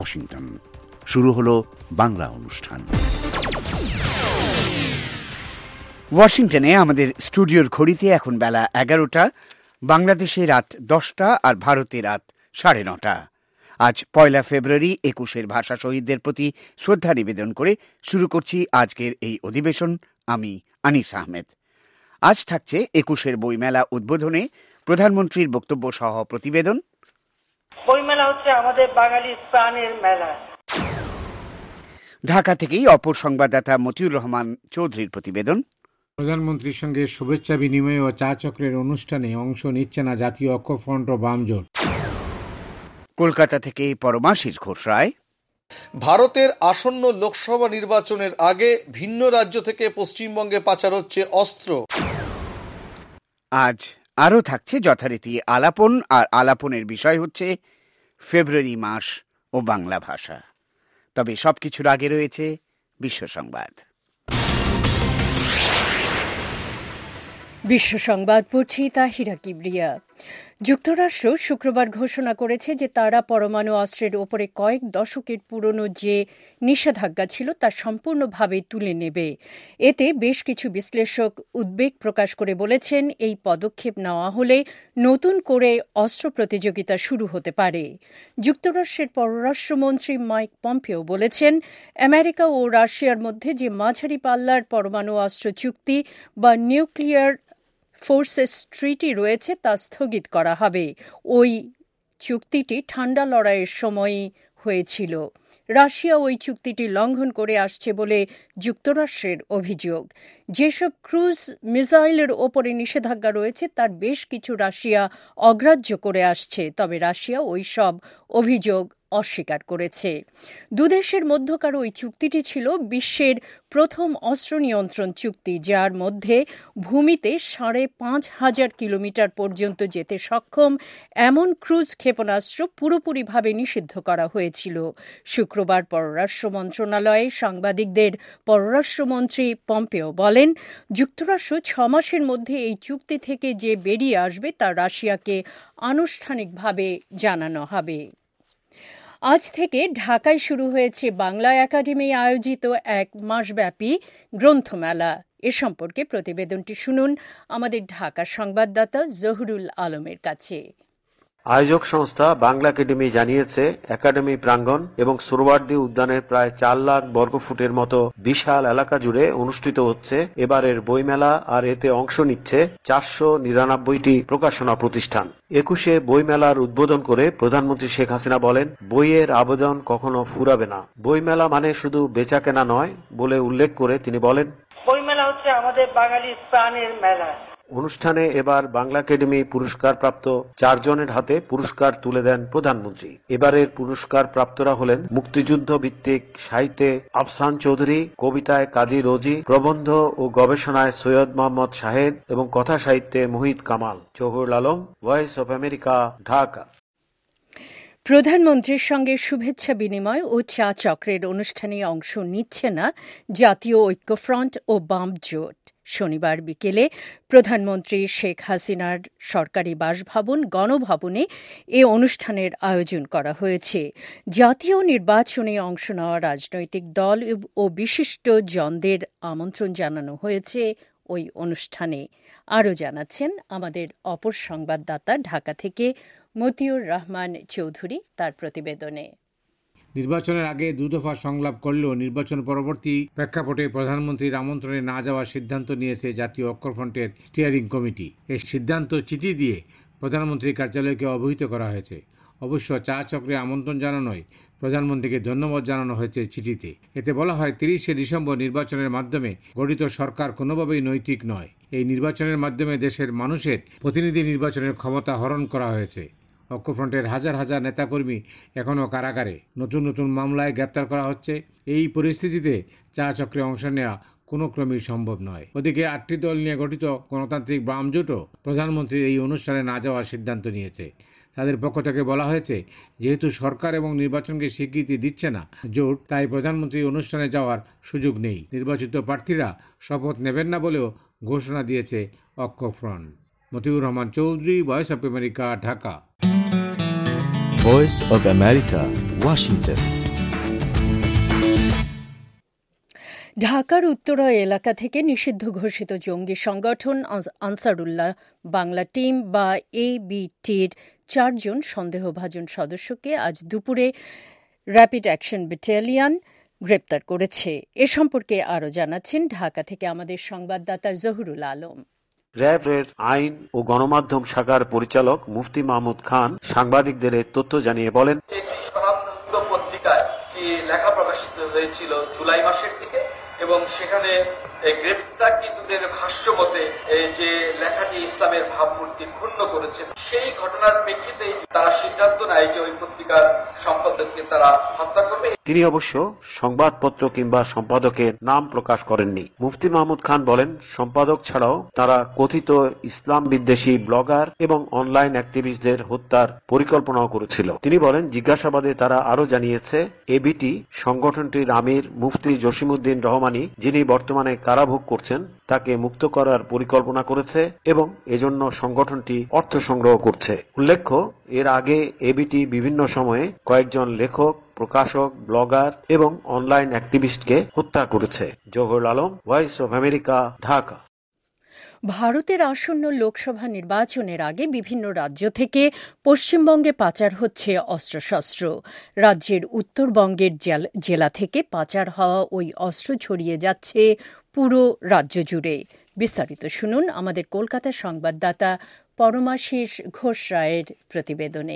Washington শুরু হলো বাংলা অনুষ্ঠান। ওয়াশিংটনে আমাদের স্টুডিওর ঘড়িতে এখন বেলা 11টা, বাংলাদেশে রাত 10টা আর ভারতে রাত 9:30। আজ 1 ফেব্রুয়ারি 21 ভাষা শহীদদের প্রতি শ্রদ্ধা নিবেদন করে শুরু করছি আজকের এই অধিবেশন। আমি আনিস আহমেদ। আজ থাকছে 21 বইমেলা উদ্বোধনে প্রধানমন্ত্রীর বক্তব্য সহ প্রতিবেদন। বইমেলা হচ্ছে আমাদের বাঙালির প্রাণের মেলা। ঢাকা থেকেই অপর সংবাদদাতা মতিউর রহমান চৌধুরীর প্রতিবেদন। প্রধানমন্ত্রীর সঙ্গে শুভেচ্ছা বিনিময় ও চা চক্রের অনুষ্ঠানে অংশ নিচ্ছে না জাতীয় ঐক্যফ্রন্ট ও বাম জোট। কলকাতা থেকে পরমাশিস ঘোষ রায়। ভারতের আসন্ন লোকসভা নির্বাচনের আগে ভিন্ন রাজ্য থেকে পশ্চিমবঙ্গে পাচার হচ্ছে অস্ত্র। আজ আরও থাকছে যথারীতি আলাপন, আর আলাপনের বিষয় হচ্ছে ফেব্রুয়ারি মাস ও বাংলা ভাষা। তবে সবকিছুর আগে রয়েছে বিশ্ব সংবাদ। বিশ্ব সংবাদ পড়ছি তাহিরা কিবরিয়া। যুক্তরাষ্ট্র শুক্রবার ঘোষণা করেছে যে তারা পরমাণু অস্ত্রের ওপরে কয়েক দশকের পুরনো যে নিষেধাজ্ঞা ছিল তা সম্পূর্ণভাবে তুলে নেবে। এতে বেশ কিছু বিশ্লেষক উদ্বেগ প্রকাশ করে বলেছেন, এই পদক্ষেপ নেওয়া হলে নতুন করে অস্ত্র প্রতিযোগিতা শুরু হতে পারে। যুক্তরাষ্ট্রের পররাষ্ট্রমন্ত্রী মাইক পম্পেও বলেছেন, আমেরিকা ও রাশিয়ার মধ্যে যে মাঝারি পাল্লার পরমাণু অস্ত্র চুক্তি বা নিউক্লিয়ার ফোর্সেস ট্রিটি রয়েছে তা স্থগিত করা হবে। ওই চুক্তিটি ঠান্ডা লড়াইয়ের সময়ই হয়েছিল। রাশিয়া ওই চুক্তিটি লঙ্ঘন করে আসছে বলে যুক্তরাষ্ট্রের অভিযোগ। যেসব ক্রুজ মিসাইলের ওপরে নিষেধাজ্ঞা রয়েছে তার বেশ কিছু রাশিয়া অগ্রাহ্য করে আসছে, তবে রাশিয়া ওই সব অভিযোগ অস্বীকার করেছে। দুদেশের মধ্যকার ওই চুক্তিটি ছিল বিশ্বের প্রথম অস্ত্র নিয়ন্ত্রণ চুক্তি, যার মধ্যে ভূমিতে 5,500 কিলোমিটার পর্যন্ত যেতে সক্ষম এমন ক্রুজ ক্ষেপণাস্ত্র পুরোপুরিভাবে নিষিদ্ধ করা হয়েছিল। শুক্রবার পররাষ্ট্র মন্ত্রণালয়ে সাংবাদিকদের পররাষ্ট্রমন্ত্রী পম্পেও বলেন, যুক্তরাষ্ট্র 6 মাসের মধ্যে এই চুক্তি থেকে যে বেরিয়ে আসবে তা রাশিয়াকে আনুষ্ঠানিকভাবে জানানো হবে। আজ থেকে ঢাকায় শুরু হয়েছে বাংলা একাডেমি আয়োজিত এক মাসব্যাপী গ্রন্থমেলা। এ সম্পর্কে প্রতিবেদনটি শুনুন আমাদের ঢাকা সংবাদদাতা জহুরুল আলমের কাছে। আয়োজক সংস্থা বাংলা একাডেমি জানিয়েছে, একাডেমি প্রাঙ্গণ এবং সোহরাওয়ার্দী উদ্যানের প্রায় 4 লাখ বর্গফুটের মতো বিশাল এলাকা জুড়ে অনুষ্ঠিত হচ্ছে এবারের বইমেলা, আর এতে অংশ নিচ্ছে 499টি প্রকাশনা প্রতিষ্ঠান। 21 বইমেলার উদ্বোধন করে প্রধানমন্ত্রী শেখ হাসিনা বলেন, বইয়ের আবেদন কখনো ফুরাবে না। বইমেলা মানে শুধু বেচাকেনা নয় বলে উল্লেখ করে তিনি বলেন, বইমেলা হচ্ছে আমাদের বাঙালির প্রাণের মেলা। অনুষ্ঠানে এবার বাংলা একাডেমি পুরস্কারপ্রাপ্ত 4 জনের হাতে পুরস্কার তুলে দেন প্রধানমন্ত্রী। এবারের পুরস্কার প্রাপ্তরা হলেন মুক্তিযুদ্ধ ভিত্তিক সাহিত্যে আফসান চৌধুরী, কবিতায় কাজী রোজি, প্রবন্ধ ও গবেষণায় সৈয়দ মোহাম্মদ শাহেদ এবং কথা সাহিত্যে Muhit Kamal. Zahurul Alam, voice of America, Dhaka. প্রধানমন্ত্রীর সঙ্গে শুভেচ্ছা বিনিময় ও চা চক্রের অনুষ্ঠানে অংশ নিচ্ছে না জাতীয় ঐক্যফ্রন্ট ও বাম জোট। শনিবার বিকেলে প্রধানমন্ত্রী শেখ হাসিনার সরকারি বাসভবন গণভবনে এ অনুষ্ঠানের আয়োজন করা হয়েছে। জাতীয় নির্বাচনে অংশ নেওয়া রাজনৈতিক দল ও বিশিষ্ট জনদের আমন্ত্রণ জানানো হয়েছে ওই অনুষ্ঠানে। আরও জানাচ্ছেন আমাদের অপর সংবাদদাতা ঢাকা থেকে মতিউর রহমান চৌধুরী তার প্রতিবেদনে। নির্বাচনের আগে 2 দফা সংলাপ করলেও নির্বাচন পরবর্তী প্রেক্ষাপটে প্রধানমন্ত্রীর আমন্ত্রণে না যাওয়ার সিদ্ধান্ত নিয়েছে জাতীয় ঐক্যফ্রন্টের স্টিয়ারিং কমিটি। এই সিদ্ধান্ত চিঠি দিয়ে প্রধানমন্ত্রীর কার্যালয়কে অবহিত করা হয়েছে। অবশ্য চা চক্রে আমন্ত্রণ জানানোয় প্রধানমন্ত্রীকে ধন্যবাদ জানানো হয়েছে চিঠিতে। এতে বলা হয়, 30শে ডিসেম্বর নির্বাচনের মাধ্যমে গঠিত সরকার কোনোভাবেই নৈতিক নয়। এই নির্বাচনের মাধ্যমে দেশের মানুষের প্রতিনিধি নির্বাচনের ক্ষমতা হরণ করা হয়েছে। ঐক্যফ্রন্টের হাজার হাজার নেতাকর্মী এখনও কারাগারে, নতুন নতুন মামলায় গ্রেপ্তার করা হচ্ছে। এই পরিস্থিতিতে চা চক্রে অংশ নেওয়া কোনো ক্রমেই সম্ভব নয়। ওদিকে 8টি দল নিয়ে গঠিত গণতান্ত্রিক বাম জোটও প্রধানমন্ত্রীর এই অনুষ্ঠানে না যাওয়ার সিদ্ধান্ত নিয়েছে। তাদের পক্ষ থেকে বলা হয়েছে, যেহেতু সরকার এবং নির্বাচনকে স্বীকৃতি দিচ্ছে না জোট, তাই প্রধানমন্ত্রীর অনুষ্ঠানে যাওয়ার সুযোগ নেই। নির্বাচিত প্রার্থীরা শপথ নেবেন না বলেও ঘোষণা দিয়েছে Oikya Front. Motiur Rahman Chowdhury, voice of America, Dhaka. Voice of America, Washington. ঢাকার উত্তরা এলাকা থেকে নিষিদ্ধ ঘোষিত জঙ্গি সংগঠন আনসারুল্লাহ বাংলা টিম বা ABTর 4 জন সন্দেহভাজন সদস্যকে আজ দুপুরে র্যাপিড অ্যাকশন ব্যাটালিয়ন গ্রেপ্তার করেছে। এ সম্পর্কে আরও জানাচ্ছেন ঢাকা থেকে আমাদের সংবাদদাতা জহুরুল আলম। র্যাবের আইন ও গণমাধ্যম শাখার পরিচালক মুফতি মাহমুদ খান সাংবাদিকদের তথ্য জানিয়ে বলেন, একটি স্বনামধন্য পত্রিকায় লেখা প্রকাশিত হয়েছিল জুলাই মাসের দিকে এবং সেখানে গ্রেপ্তারকৃতদের ভাষ্য মতে যে লেখাটি ইসলামের ভাবমূর্তি ক্ষুণ্ণ করেছে, সেই ঘটনার প্রেক্ষিতেই তারা সিদ্ধান্ত নেয় যে ওই পত্রিকার সম্পাদককে তারা হত্যা করবে। তিনি অবশ্য সংবাদপত্র কিংবা সম্পাদকের নাম প্রকাশ করেননি। মুফতি মাহমুদ খান বলেন, সম্পাদক ছাড়াও তারা কথিত ইসলাম বিদ্বেষী ব্লগার এবং অনলাইন অ্যাক্টিভিস্টদের হত্যার পরিকল্পনাও করেছিল। তিনি বলেন, জিজ্ঞাসাবাদে তারা আরও জানিয়েছে, এবিটি সংগঠনটির আমির মুফতি জসিমউদ্দিন রহমানী, যিনি বর্তমানে কারাভোগ করছেন, তাকে মুক্ত করার পরিকল্পনা করেছে এবং এজন্য সংগঠনটি অর্থ সংগ্রহ করছে। উল্লেখ্য, এর আগে এবিটি বিভিন্ন সময়ে কয়েকজন লেখক, প্রকাশক, ব্লগার এবং অনলাইন অ্যাক্টিভিস্টকে হত্যা করেছে। Zahurul Alam, voice of America, Dhaka. ভারতের আসন্ন লোকসভা নির্বাচনের আগে বিভিন্ন রাজ্য থেকে পশ্চিমবঙ্গে পাচার হচ্ছে অস্ত্রশস্ত্র। রাজ্যের উত্তরবঙ্গের জেলা থেকে পাচার হওয়া ওই অস্ত্র ছড়িয়ে যাচ্ছে পুরো রাজ্য জুড়ে। বিস্তারিত শুনুন আমাদের কলকাতা সংবাদদাতা পরমাশিস ঘোষ রায়ের প্রতিবেদনে।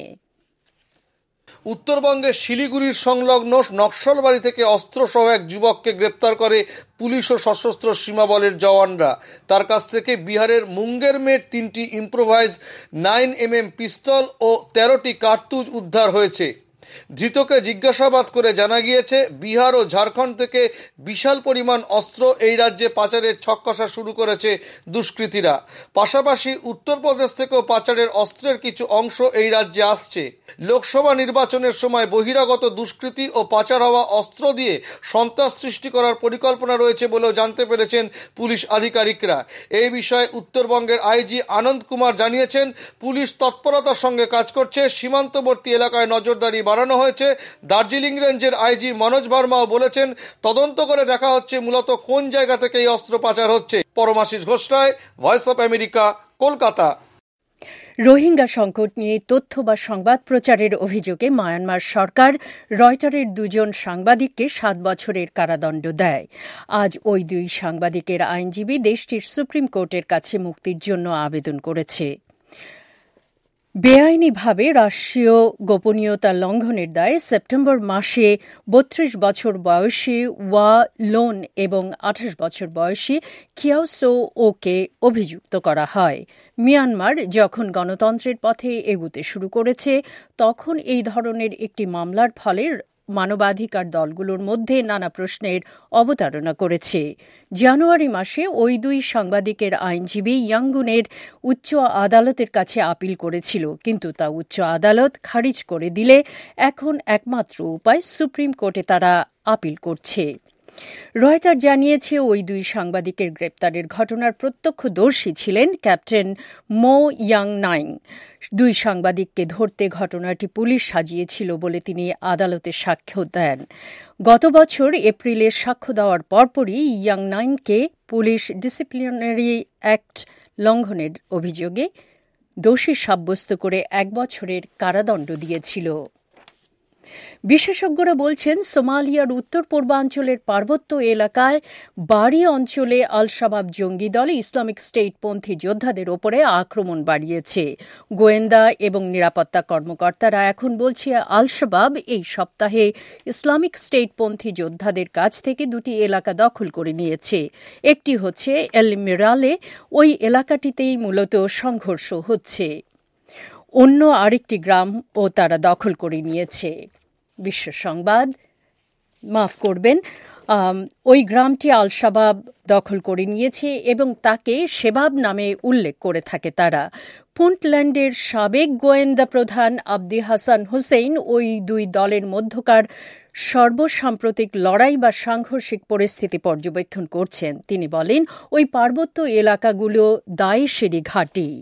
উত্তরবঙ্গের শিলিগুড়ির সংলগ্ন নকশালবাড়ি থেকে অস্ত্রসহ এক যুবককে গ্রেপ্তার করে পুলিশ ও সশস্ত্র সীমা বলের জওয়ানরা। তার কাছ থেকে বিহারের মুঙ্গের মেড 3টি ইম্প্রোভাইজ 9mm পিস্তল ও 13টি কার্তুজ উদ্ধার হয়েছে। ধৃতকে জিজ্ঞাসাবাদ করে জানা গিয়েছে, বিহার ও ঝাড়খণ্ড থেকে বিশাল পরিমাণ অস্ত্র এই রাজ্যে পাচারের ছক কষা শুরু করেছে দুষ্কৃতীরা। পাশাপাশি উত্তরপ্রদেশ থেকেও পাচারের অস্ত্রের কিছু অংশ এই রাজ্যে আসছে। লোকসভা নির্বাচনের সময় বহিরাগত দুষ্কৃতী ও পাচার হওয়া অস্ত্র দিয়ে সন্ত্রাস সৃষ্টি করার পরিকল্পনা রয়েছে বলেও জানতে পেরেছেন পুলিশ আধিকারিকরা। এই বিষয়ে উত্তরবঙ্গের আইজি আনন্দ কুমার জানিয়েছেন, পুলিশ তৎপরতার সঙ্গে কাজ করছে। সীমান্তবর্তী এলাকায় নজরদারি বাড়ানো হয়েছে। দার্জিলিং রেঞ্জের আইজি মনোজ ভার্মাও বলেছেন, তদন্ত করে দেখা হচ্ছে মূলত কোন জায়গা থেকে এই অস্ত্র পাচার হচ্ছে। Paramashis Ghosh Roy, voice of America, Kolkata. Rohingya সংকট নিয়ে তথ্য বা সংবাদ প্রচারের অভিযোগে মায়ানমার সরকার রয়টারের 2 জন সাংবাদিককে 7 বছরের কারাদণ্ড দেয়। আজ ওই 2 সাংবাদিকের আইনজীবী দেশটির সুপ্রিম কোর্টের কাছে মুক্তির জন্য আবেদন করেছে। বেআইনিভাবে রাষ্ট্রীয় গোপনীয়তা লঙ্ঘনের দায়ে সেপ্টেম্বর মাসে 32 বছর বয়সী ওয়া লোন এবং 28 বছর বয়সী কিয়াওসো ওকে অভিযুক্ত করা হয়। মিয়ানমার যখন গণতন্ত্রের পথে এগুতে শুরু করেছে, তখন এই ধরনের একটি মামলার ফলে মানবাধিকার দলগুলোর মধ্যে নানা প্রশ্নের অবতারণা করেছে। জানুয়ারি মাসে ওই 2 সাংবাদিকের আইনজীবী ইয়াঙ্গুনের উচ্চ আদালতের কাছে আপিল করেছিল, কিন্তু তা উচ্চ আদালত খারিজ করে দিলে এখন একমাত্র উপায় সুপ্রিম কোর্টে তারা আপিল করছে। রয়টার জানিয়েছে, ওই 2 সাংবাদিকের গ্রেপ্তারের ঘটনার প্রত্যক্ষদর্শী ছিলেন ক্যাপ্টেন মো ইয়াং নাইং। 2 সাংবাদিককে ধরতে ঘটনাটি পুলিশ সাজিয়েছিল বলে তিনি আদালতে সাক্ষ্য দেন। গত বছর এপ্রিলে সাক্ষ্য দেওয়ার পরপরই ইয়াং নাইংকে পুলিশ ডিসিপ্লিনারি অ্যাক্ট লঙ্ঘনের অভিযোগে দোষী সাব্যস্ত করে 1 বছরের কারাদণ্ড দিয়েছিল। বিশেষজ্ঞরা বলছেন, সোমালিয়ার উত্তর পূর্বাঞ্চলের পার্বত্য এলাকায় বাড়ি অঞ্চলে আল শাবাব জঙ্গি দল ইসলামিক স্টেটপন্থী যোদ্ধাদের ওপরে আক্রমণ বাড়িয়েছে। গোয়েন্দা এবং নিরাপত্তা কর্মকর্তারা এখন বলছে, আল শাবাব এই সপ্তাহে ইসলামিক স্টেটপন্থী যোদ্ধাদের কাছ থেকে 2টি এলাকা দখল করে নিয়েছে। একটি হচ্ছে এল মিরালে, ওই এলাকাটিতেই মূলত সংঘর্ষ হচ্ছে। অন্য আরেকটি গ্রাম ও তারা দখল করে নিয়েছে। বিশ্ব সংবাদ, মাফ করবেন, ওই গ্রামটি আল শাবাব দখল করে নিয়েছে এবং তাকে শেবাব নামে উল্লেখ করে থাকে তারা। পুন্টল্যান্ডের সাবেক গোয়েন্দা প্রধান আবদি হাসান হুসেইন ওই 2 দলের মধ্যকার সর্বসাম্প্রতিক লড়াই বা সাংঘর্ষিক পরিস্থিতি পর্যবেক্ষণ করছেন। তিনি বলেন, ওই পার্বত্য এলাকাগুলো দায়েশেরই ঘাঁটি।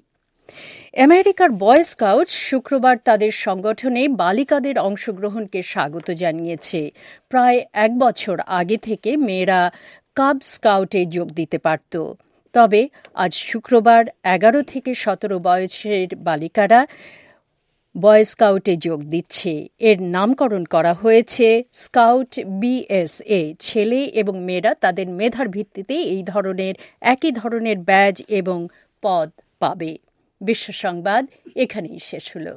আমেরিকার বয় স্কাউটস শুক্রবার তাদের সংগঠনে বালিকাদের অংশগ্রহণকে স্বাগত জানিয়েছে। প্রায় 1 বছর আগে থেকে মেয়েরা কাব স্কাউটে যোগ দিতে পারত, তবে আজ শুক্রবার 11 থেকে 17 বয়সের বালিকারা বয় স্কাউটে যোগ দিচ্ছে। এর নামকরণ করা হয়েছে স্কাউট BSA। ছেলে এবং মেয়েরা তাদের মেধার ভিত্তিতে একই ধরনের ব্যাজ এবং পদ পাবে। বিশ্ব সংবাদ এখানেই শেষ হলো।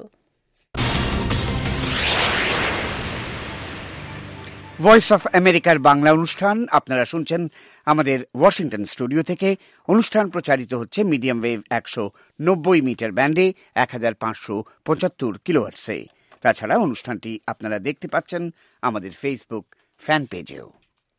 ভয়েস অফ আমেরিকার বাংলা অনুষ্ঠান আপনারা শুনছেন আমাদের ওয়াশিংটন স্টুডিও থেকে। অনুষ্ঠান প্রচারিত হচ্ছে মিডিয়াম ওয়েভ 190 মিটার ব্যান্ডে 1575 কিলোহার্টজে। তাছাড়া অনুষ্ঠানটি আপনারা দেখতে পাচ্ছেন আমাদের ফেসবুক ফ্যান পেজেও।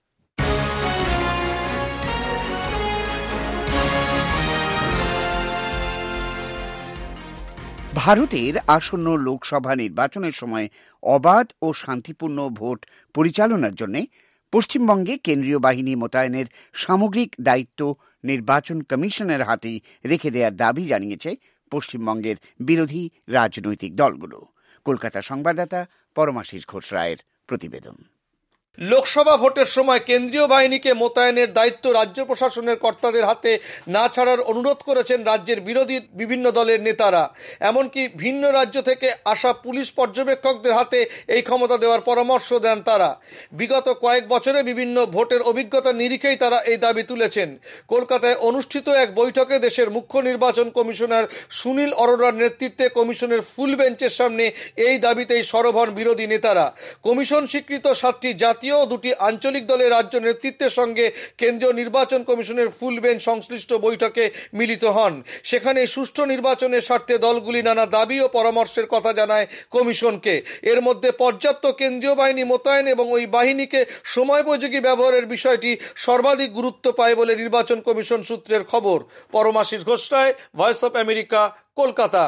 ভারতের আসন্ন লোকসভা নির্বাচনের সময় অবাধ ও শান্তিপূর্ণ ভোট পরিচালনার জন্য পশ্চিমবঙ্গে কেন্দ্রীয় বাহিনী মোতায়েনের সামগ্রিক দায়িত্ব নির্বাচন কমিশনের হাতেই রেখে দেওয়ার দাবি জানিয়েছে পশ্চিমবঙ্গের বিরোধী রাজনৈতিক দলগুলো। কলকাতা সংবাদদাতা পরমাশিস ঘোষ রায়ের প্রতিবেদন। লোকসভা ভোটের সময় কেন্দ্রীয় বাহিনীকে মোতায়েনের দায়িত্ব রাজ্য প্রশাসনের কর্তাদের হাতে না ছাড়ার অনুরোধ করেছেন রাজ্যের বিরোধী বিভিন্ন দলের নেতারা। এমনকি ভিন্ন রাজ্য থেকে আসা পুলিশ পর্যবেক্ষকদের হাতে এই ক্ষমতা দেওয়ার পরামর্শ দেন তারা। বিগত কয়েক বছরে বিভিন্ন ভোটের অভিজ্ঞতা নিরিখেই তারা এই দাবি তুলেছেন। কলকাতায় অনুষ্ঠিত এক বৈঠকে দেশের মুখ্য নির্বাচন কমিশনার সুনীল অরোরার নেতৃত্বে কমিশনের ফুল বেঞ্চের সামনে এই দাবিতেই সরব হন বিরোধী নেতারা। কমিশন স্বীকৃত 7টি জাতীয় ও 2টি আঞ্চলিক দলের রাজ্য নেতৃত্বের সঙ্গে কেন্দ্রীয় নির্বাচন কমিশনের ফুল বেঞ্চ সংশ্লিষ্ট বৈঠকে মিলিত হন। সেখানে সুষ্ঠু নির্বাচনের স্বার্থে দলগুলি নানা দাবি ও পরামর্শের কথা জানায় কমিশনকে। এর মধ্যে পর্যাপ্ত কেন্দ্রীয় বাহিনী মোতায়েন এবং ওই বাহিনীকে সময়োপযোগী ব্যবহারের বিষয়টি সর্বাধিক গুরুত্ব পায় বলে নির্বাচন কমিশন সূত্রের খবর। Paramashis Ghosh Roy, voice of America, Kolkata.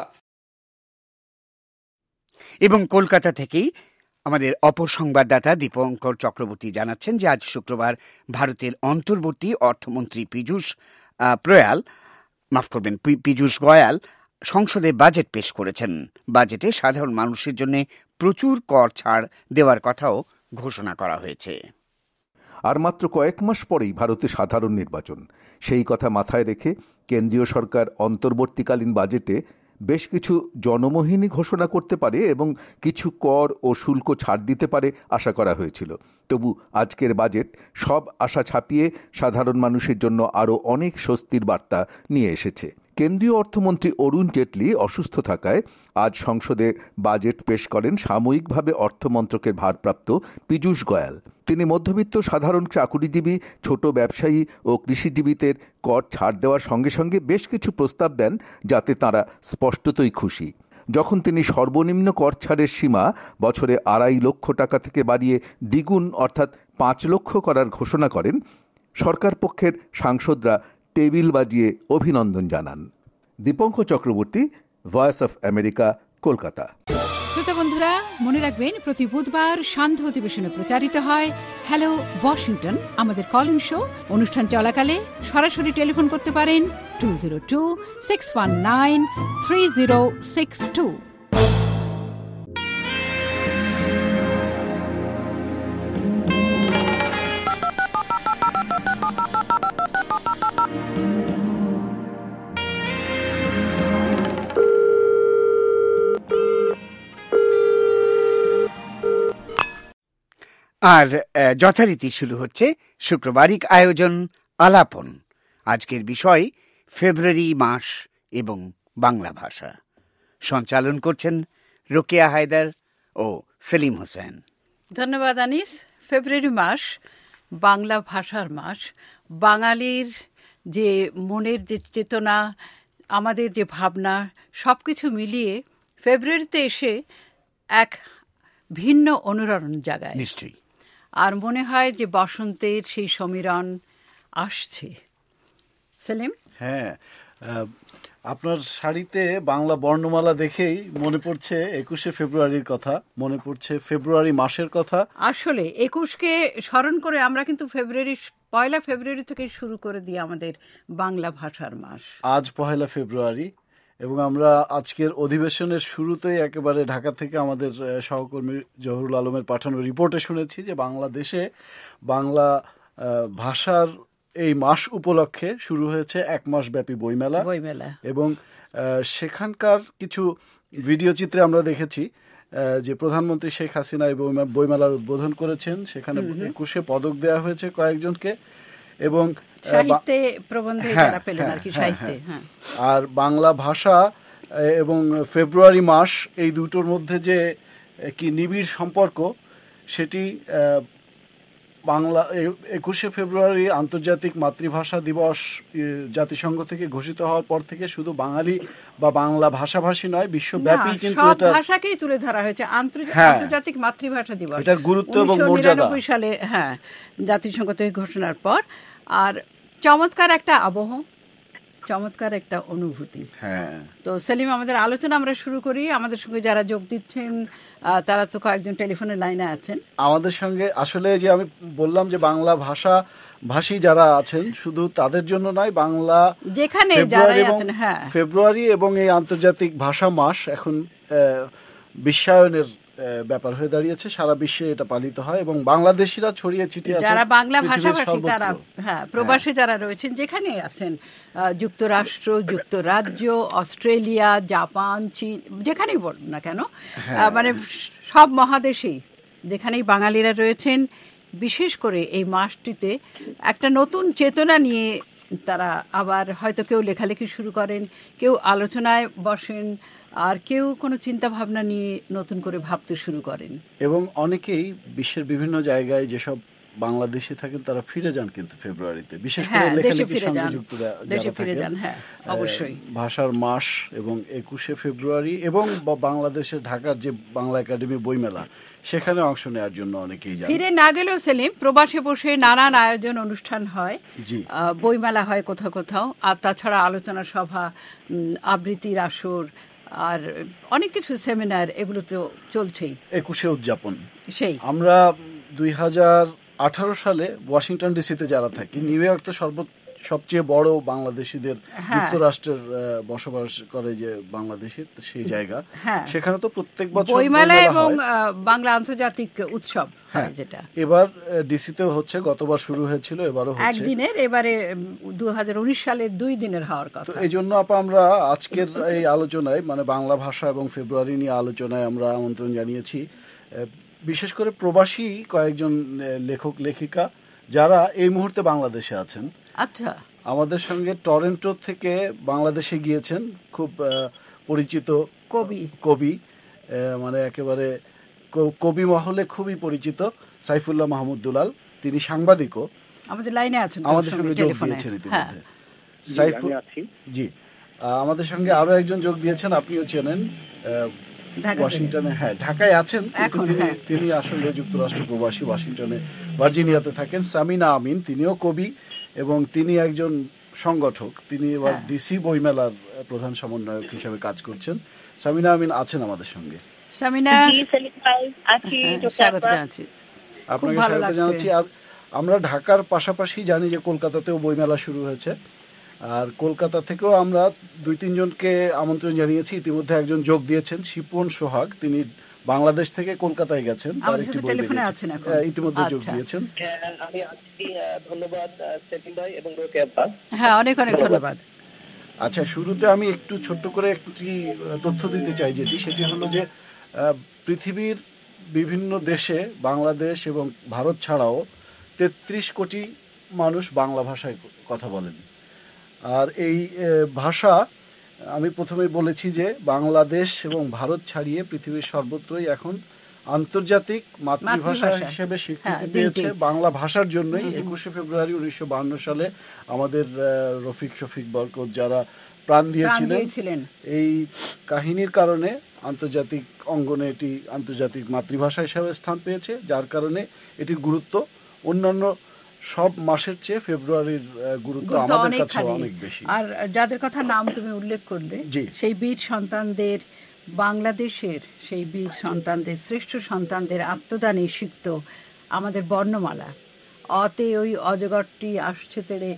এবং কলকাতা থেকেই আমাদের অপর সংবাদদাতা দীপঙ্কর চক্রবর্তী জানাচ্ছেন যে আজ শুক্রবার ভারতের অন্তর্বর্তী অর্থমন্ত্রী পীযূষ গোয়াল সংসদে বাজেট পেশ করেছেন। বাজেটে সাধারণ মানুষের জন্য প্রচুর কর ছাড় দেওয়ার কথাও ঘোষণা করা হয়েছে। আর মাত্র কয়েক মাস পরেই ভারতে সাধারণ নির্বাচন। সেই কথা মাথায় রেখে কেন্দ্রীয় সরকার অন্তর্বর্তীকালীন বাজেটে বেশ কিছু জনমোহিনী ঘোষণা করতে পারে এবং কিছু কর ও শুল্ক ছাড় দিতে পারে আশা করা হয়েছিল। তবু আজকের বাজেট সব আশা ছাপিয়ে সাধারণ মানুষের জন্য আরও অনেক স্বস্তির বার্তা নিয়ে এসেছে। কেন্দ্রীয় অর্থমন্ত্রী অরুণ জেটলি অসুস্থ থাকায় আজ সংসদে বাজেট পেশ করেন সাময়িকভাবে অর্থমন্ত্রকের ভারপ্রাপ্ত পীযূষ গোয়াল। তিনি মধ্যবিত্ত সাধারণ চাকুরিজীবী, ছোট ব্যবসায়ী ও কৃষিজীবীদের কর ছাড় দেওয়ার সঙ্গে সঙ্গে বেশ কিছু প্রস্তাব দেন যাতে তাঁরা স্পষ্টতই খুশি। যখন তিনি সর্বনিম্ন কর ছাড়ের সীমা বছরে 2.5 লক্ষ টাকা থেকে বাড়িয়ে দ্বিগুণ অর্থাৎ 5 লক্ষ করার ঘোষণা করেন, সরকার পক্ষের সাংসদরা টেবিল বাজিয়ে অভিনন্দন জানান। Dipankar Chakraborty, voice of America, Kolkata. শ্রোতা বন্ধুরা, মনে রাখবেন প্রতি বুধবার সান্ধ্য অধিবেশনে প্রচারিত হয় হ্যালো ওয়াশিংটন, আমাদের কল ইন শো। অনুষ্ঠান চলাকালে সরাসরি টেলিফোন করতে পারেন 202-619-3062। আর যথারীতি শুরু হচ্ছে শুক্রবারিক আয়োজন আলাপন। আজকের বিষয় ফেব্রুয়ারি মাস এবং বাংলা ভাষা। সঞ্চালন করছেন রোকেয়া হায়দার ও সেলিম হোসেন। ধন্যবাদ আনিস। ফেব্রুয়ারি মাস বাংলা ভাষার মাস। বাঙালির যে মনের যে চেতনা, আমাদের যে ভাবনা, সব কিছু মিলিয়ে ফেব্রুয়ারিতে এসে এক ভিন্ন অনুরণন জাগায় নিশ্চয়ই। আর মনে হয় যে বসন্তের সেই সমীরণ আসছে। সেলিম? হ্যাঁ, আপনার শাড়িতে বাংলা বর্ণমালা দেখেই মনে পড়ছে 21শে ফেব্রুয়ারির কথা, মনে পড়ছে ফেব্রুয়ারি মাসের কথা। আসলে 21কে স্মরণ করে আমরা কিন্তু পয়লা ফেব্রুয়ারি থেকে শুরু করে দিই আমাদের বাংলা ভাষার মাস। আজ 1 ফেব্রুয়ারি এবং আমরা আজকের অধিবেশনের শুরুতেই একেবারে ঢাকা থেকে আমাদের সহকর্মী জহুরুল আলমের পাঠানো রিপোর্টে শুনেছি যে বাংলাদেশে বাংলা ভাষার এই মাস উপলক্ষে শুরু হয়েছে 1 মাস ব্যাপী বইমেলা এবং সেখানকার কিছু ভিডিও চিত্রে আমরা দেখেছি যে প্রধানমন্ত্রী শেখ হাসিনা এই বইমেলার উদ্বোধন করেছেন। সেখানে 21 পদক দেওয়া হয়েছে কয়েকজনকে এবং সাহিত্যে প্রবন্ধে যারা পেলেন আর কি সাহিত্যে। আর বাংলা ভাষা এবং ফেব্রুয়ারি মাস এই দুটোর মধ্যে যে কি নিবিড় সম্পর্ক সেটি বাংলা 21শে ফেব্রুয়ারি আন্তর্জাতিক মাতৃভাষা দিবস জাতিসংঘ থেকে ঘোষিত হওয়ার পর থেকে শুধু বাঙালি বা বাংলা ভাষাভাষী নয়, বিশ্বব্যাপী কিন্তু এটা ভাষাকেই তুলে ধরা হয়েছে আন্তর্জাতিক মাতৃভাষা দিবস। এটার গুরুত্ব এবং মর্যাদা 1999 সালে জাতিসংঘ থেকে ঘোষণার পর। আর চমৎকার একটা আবহ, চমৎকার একটা অনুভূতি। তো সেলিম, আমাদের আলোচনা আমরা শুরু করি। আমাদের সঙ্গে যারা যোগ দিচ্ছেন তারা তো কয়েকজন টেলিফোনের লাইনে আছেন আমাদের সঙ্গে। আসলে যে আমি বললাম যে বাংলা ভাষী যারা আছেন শুধু তাদের জন্য নয়, বাংলা যেখানে যারা আছেন, ফেব্রুয়ারি এবং এই আন্তর্জাতিক ভাষা মাস এখন বিশ্বায়নের ব্যাপার হয়ে দাঁড়িয়েছে। সারা বিশ্বে এটা পালিত হয় এবং বাংলাদেশিরা ছড়িয়ে ছিটিয়ে আছেন, যারা বাংলা ভাষাভাষী তারা প্রবাসী যারা রয়েছেন যেখানে আছেন, যুক্তরাষ্ট্র, যুক্তরাজ্য, অস্ট্রেলিয়া, জাপান, চীন, যেখানেই বলুন না কেন, মানে সব মহাদেশেই যেখানেই বাঙালিরা রয়েছেন, বিশেষ করে এই মাসটিতে একটা নতুন চেতনা নিয়ে তারা আবার হয়তো কেউ লেখালেখি শুরু করেন, কেউ আলোচনায় বসেন, আর কেউ কোনো চিন্তা ভাবনা নিয়ে নতুন করে ভাবতে শুরু করেন। এবং অনেকেই বিশ্বের বিভিন্ন জায়গায় যেসব বাংলাদেশে থাকেন তারা ফিরে যান কিন্তু ফেব্রুয়ারিতে, বিশেষ করে লেখালেখির সঙ্গে যুক্ত যারা থাকেন। অবশ্যই ভাষার মাস এবং 21শে ফেব্রুয়ারি এবং বাংলাদেশের ঢাকার যে বাংলা একাডেমি বইমেলা সেখানে অংশ নেওয়ার জন্য অনেকেই যান। ফিরে না গেলেও সেলিম, প্রবাসে বসে নানান আয়োজন অনুষ্ঠান হয়, বইমেলা হয় কোথাও কোথাও, আর তাছাড়া আলোচনা সভা, আবৃত্তির আসর, আর অনেক কিছু সেমিনার, এগুলো তো চলছেই। 21শে উদযাপন সেই আমরা 2018 সালে ওয়াশিংটন ডিসিতে যারা থাকি, নিউ ইয়র্ক তো সবচেয়ে বড় বাংলাদেশিদের যুক্তরাষ্ট্রের বসবাস করে যে বাংলাদেশি সেই জায়গা, সেখানে তো প্রত্যেক বছর বইমেলা এবং বাংলা আন্তর্জাতিক উৎসব যেটা এবার ডিসিতেও হচ্ছে, গতবার শুরু হয়েছিল, এবারও হচ্ছে একদিনের, এবারে 2019 সালে 2 দিনের হওয়ার কথা। এই জন্য আমরা আজকের এই আলোচনায় মানে বাংলা ভাষা এবং ফেব্রুয়ারি নিয়ে আলোচনায় আমরা আমন্ত্রণ জানিয়েছি বিশেষ করে প্রবাসী কয়েকজন লেখক লেখিকা যারা এই মুহূর্তে বাংলাদেশে আছেন। আচ্ছা, আমাদের সঙ্গে টরন্টো থেকে বাংলাদেশে গিয়েছেন খুব পরিচিত কবি, মানে একেবারে কবি মহলে খুবই পরিচিত সাইফুল্লাহ মাহমুদ দুলাল। তিনি সাংবাদিকও, আমাদের লাইনে আছেন, আমাদের সঙ্গে যোগ দিয়েছেন ইতিমধ্যে। জি, আমাদের সঙ্গে আরো একজন যোগ দিয়েছেন, আপনিও চেনেন, ওয়াশিংটনে, ঢাকায় আছেন তিনি আসলে যুক্তরাষ্ট্র প্রবাসী, ওয়াশিংটনে ভার্জিনিয়াতে থাকেন। সামিনা আমিন, তিনিও কবি এবং তিনি একজন সংগঠক, তিনি এবার ডিসি বইমেলার প্রধান সমন্বয়ক হিসেবে কাজ করছেন। সামিনা আমিন আছেন আমাদের সঙ্গে। আপনাকে স্বাগত জানাচ্ছি। আর আমরা ঢাকার পাশাপাশি জানি যে কলকাতাতেও বইমেলা শুরু হয়েছে, আর কলকাতা থেকেও আমরা 2-3 জনকে আমন্ত্রণ জানিয়েছি। ইতিমধ্যে একজন যোগ দিয়েছেন, শিপন সোহাগ, তিনি বাংলাদেশ থেকে কলকাতায় গেছেন, তার একটি বই ইতিমধ্যে যোগ দিয়েছেন। ধন্যবাদ সেলিম ভাই এবং অনেক অনেক ধন্যবাদ। আচ্ছা, শুরুতে আমি একটু ছোট্ট করে একটি তথ্য দিতে চাই, সেটি হলো যে পৃথিবীর বিভিন্ন দেশে বাংলাদেশ এবং ভারত ছাড়াও 33 কোটি মানুষ বাংলা ভাষায় কথা বলেন। আর এই ভাষা আমি প্রথমেই বলেছি যে বাংলাদেশ এবং ভারত ছাড়িয়ে পৃথিবীর সর্বত্রই এখন আন্তর্জাতিক মাতৃভাষা হিসেবে স্বীকৃতি পেয়েছে বাংলা ভাষার জন্যই। 21শে ফেব্রুয়ারি 1952 সালে আমাদের রফিক শফিক বরকত যারা প্রাণ দিয়েছিলেন, এই কাহিনীর কারণে আন্তর্জাতিক অঙ্গনে এটি আন্তর্জাতিক মাতৃভাষা হিসেবে স্থান পেয়েছে, যার কারণে এটির গুরুত্ব অন্যান্য সব মাসের চেয়ে ফেব্রুয়ারির গুরুত্ব আমাদের কাছে অনেক বেশি। আর যাদের কথা নাম তুমি উল্লেখ করলে, সেই বীর সন্তানদের, বাংলাদেশের সেই বীর সন্তানদের, শ্রেষ্ঠ সন্তানদের আত্মদানে সিক্ত আমাদের বর্ণমালা, অতে ওই অজগরটি আসছে তেড়ে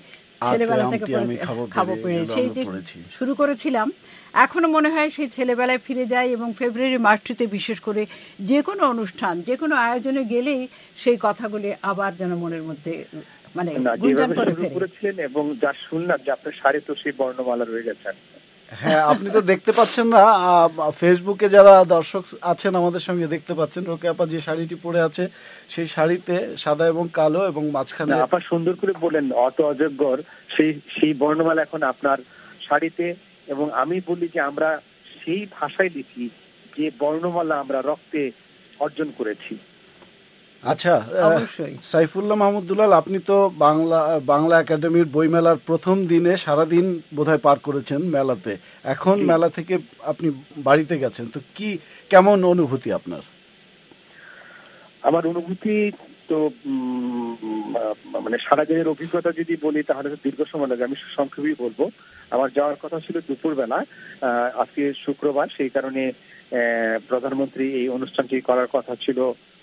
ছেলেবেলা থেকে খাবো পেরে সেই যে শুরু করেছিলাম, এখনো মনে হয় সেই ছেলেবেলায় ফিরে যাই এবং ফেব্রুয়ারি মাসটিতে বিশেষ করে যে কোনো অনুষ্ঠান, যে কোনো আয়োজনে গেলেই সেই কথাগুলি আবার যেন মনের মধ্যে মানে গুঞ্জন করে ফেলেছিলেন। এবং যা শুনলাম যে আপনার শাড়ি তো সেই বর্ণমালা রয়ে গেছে। হ্যাঁ, আপনি তো দেখতে পাচ্ছেন না, ফেসবুকে যারা দর্শক আছেন আমাদের সঙ্গে দেখতে পাচ্ছেন রোকেয়া আপা যে শাড়িটি পরে আছে সেই শাড়িতে সাদা এবং কালো এবং মাঝখানে আপা সুন্দর করে বলেন অত অজগর সেই বর্ণমালা এখন আপনার শাড়িতে। এবং আমি বলি যে আমরা সেই ভাষায় লিখি যে বর্ণমালা আমরা রক্তে অর্জন করেছি। আচ্ছা, সাইফুল্লাহ মাহমুদ দুলাল, আপনি তো বাংলা একাডেমির বইমেলার প্রথম দিনে সারাদিন বোধহয় পার করেছেন মেলাতে, এখন মেলা থেকে আপনি বাড়িতে গেছেন, তো কেমন অনুভূতি আপনার? আমার অনুভূতি তো মানে সারাদিনের অভিজ্ঞতা যদি বলি তাহলে তো দীর্ঘ সময় লাগে, আমি সংক্ষেপেই বলবো। আমার যাওয়ার কথা ছিল দুপুরবেলা, আজকে শুক্রবার, সেই কারণে প্রধানমন্ত্রী এই অনুষ্ঠানটি করার কথা ছিল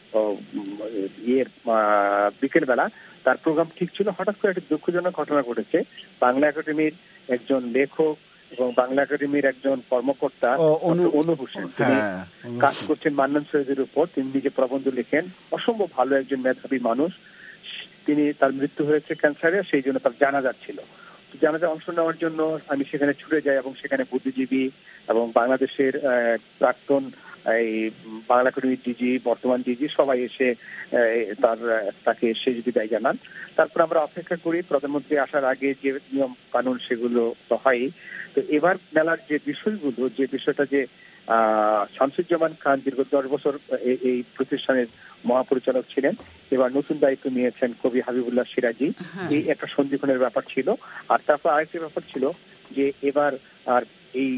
বিকেল বেলা, তার প্রোগ্রাম ঠিক ছিল। হঠাৎ করে একটা দুঃখজনক ঘটনা ঘটেছে। বাংলা একাডেমির একজন লেখক এবং বাংলা একাডেমির একজন কর্মকর্তা অনু হোসেন, তিনি কাজ করছেন মান্নান সৈয়দের উপর, তিনি নিজে প্রবন্ধ লেখেন, অসম্ভব ভালো একজন মেধাবী মানুষ। তার মৃত্যু হয়েছে ক্যান্সারে, সেই জন্য তার জানাজা ছিল। জানাজা অংশ নেওয়ার জন্য আমি সেখানে ছুটে যাই এবং সেখানে বুদ্ধিজীবী এবং বাংলাদেশের প্রাক্তন এই বাংলা একাডেমির ডিজি, বর্তমান ডিজি সবাই এসে তাকে শেষ বিদায় জানান। তারপর আমরা অপেক্ষা করি প্রধানমন্ত্রী আসার আগে যে নিয়ম কানুন সেগুলো তো হয়। তো এবার মেলার যে বিষয়গুলো, যে বিষয়টা যে শামসুজ্জামান খান দীর্ঘ 10 বছর এই প্রতিষ্ঠানের মহাপরিচালক ছিলেন, এবার নতুন দায়িত্ব নিয়েছেন কবি হাবিবুল্লাহ সিরাজি, এই একটা সন্ধিক্ষণের ব্যাপার ছিল। আর তারপর আরেকটি ব্যাপার ছিল যে এবার আর এই